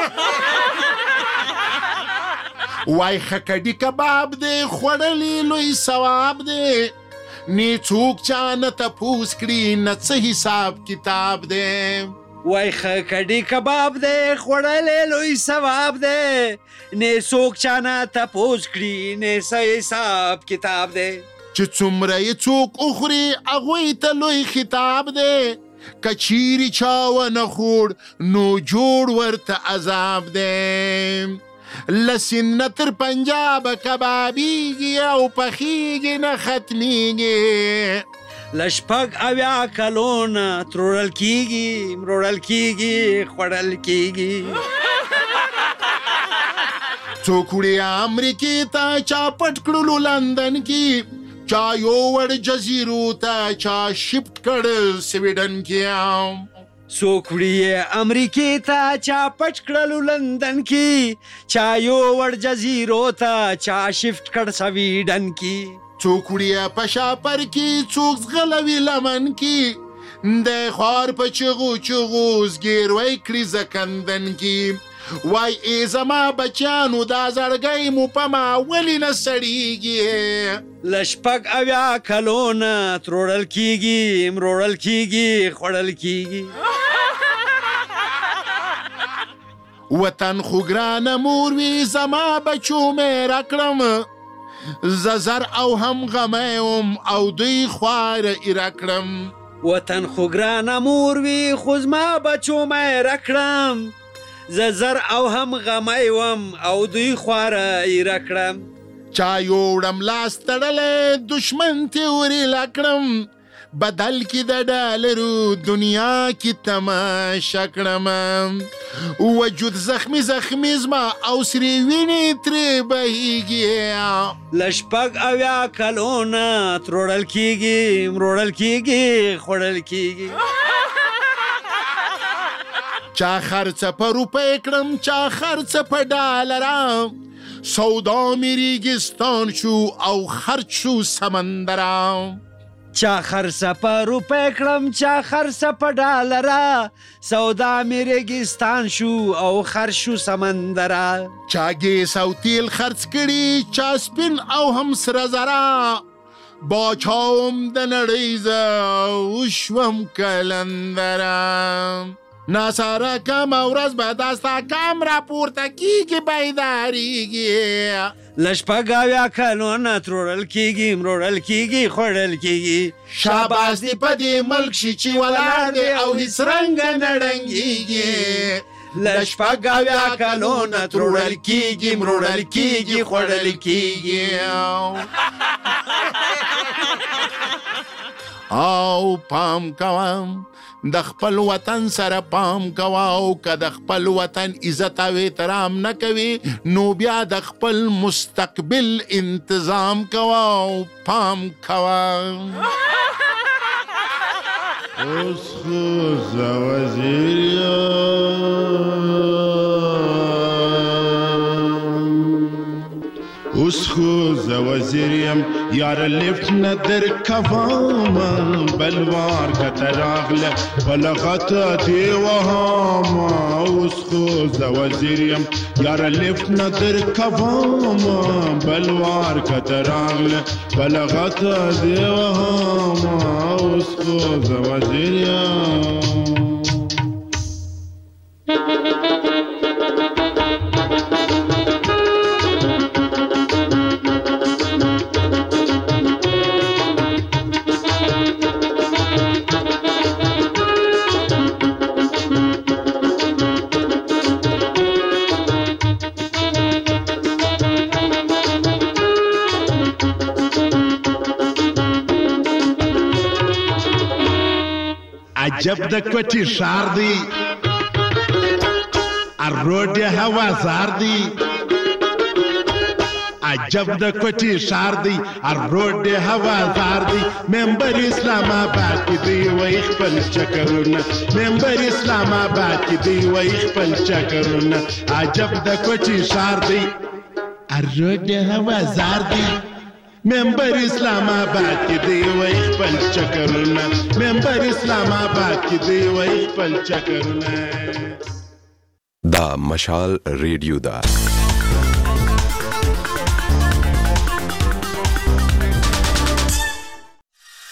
وای خکډي کباب دی خوړلی لوی ثواب دی نی څوک چا نه تپوس کړي نه څه حساب کتاب دی وای خکډي کباب دی خوړلی لوی ثواب دی نه څوک چا نه تپوس کړي نه څه حساب کتاب دی چې څومره یې څوک وخوري هغوی ته لوی خطاب دی که چیرې چا ونه خوړ نو جوړ ورته عذاب دی لسین نه تر پنجابه کبابیږي او پخیږي نه ختمیږي له شپږ اویا کلونه تروړل کیږي مروړل کیږي خوړل کیږي څوک وړي امریکې ته چا پټ کړلو لندن کې چا یوړ جزیرو ته چا شفټ کړ سویډن کې څوک وړي امریکې ته چا پټ کړلو لندن کې چا یوړ جزیرو ته چا شفټ کړ سویډن کې څوک وړي په شاپر کې څوک زغلوي لمن کې د خوار په چغو چغو زګیروی کړي زکندن کې وای ای زما بچانو دا زړګی مو په ما ولې نه سړیږي له شپږ اویا کلونه تروړل کیږي مروړل کیږي خوړل کیږي وطن خو ګرانه مور وي زما بچو مې راکړم زه زر او هم غمی وم او دوی خواره یې راکړم وطن خو ګرانه مور وي خو زما بچو مې راکړم زه زر او هم غمی وم او دوی خواره یې راکړم چا یوړم لاس تړلی دشمن تیورې لاکړم بدل کې د ډالرو دنیا کې تماشا کړم وجود زخمی زخمی زما او سرې وینې ترې بهیږي له شپږ اویا کلونه تروړل کیږي مروړل کیږي خوړل کیږي چا خرڅه په روپۍ کړم چا خرڅه په ډالره سودا مې ریګستان شو او خرڅ شو سمندره چا خرڅه په روپۍ کړم چا خرڅه په ډالره سودا مې ریګستان شو او خرڅ شو سمندره چا ګیس او تیل خرڅ کړي چا سپین او هم سره زره باچاوم د نړۍ زه وشوم کلندره ناساره کم ورځ به داستا کم راپورته کیږي بیداریږي له شپږ اویا کلونه تروړل کیږي مروړل کیږي خوړل کیږي شاباس دی په دې ملک شي چې ولاړ دی او هیڅ رنګ نه ړنګیږي له شپږ اویا کلونه تروړل کیږي مروړل کیږي خوړل کیږي او پام کوم د خپل وطن سره پام کوه او که د خپل وطن عزت او احترام نه کوي نو بیا د خپل مستقبل انتظام کوه او پام کوه اوس خو زه وزیر اوس خو زه وزیر یم یاره لیفټ نه درکومه بلوار کته راغله بلغته دې وهمه اوس خو زه وزیر یم یاره لیفټ نه درکومه بلوار کته راغله بلغته دې وهمه اوس خو زه وزیر یم عجب د کوټي ښار دی الروډ هوازار دی عجب د کوټي شار دی ار روډ دی هوادار دی ممبر اسلام آباد کې دی وای خپل چکرونه ممبر اسلام آباد کې دی وای خپل چکرونه عجب د کوټي شار دی ار روډ دی هوادار دی ممبر اسلام آباد کې دی وای خپل چکرونه ممبر اسلام آباد کې دی وای خپل چکرونه دا مشال ریډیو دا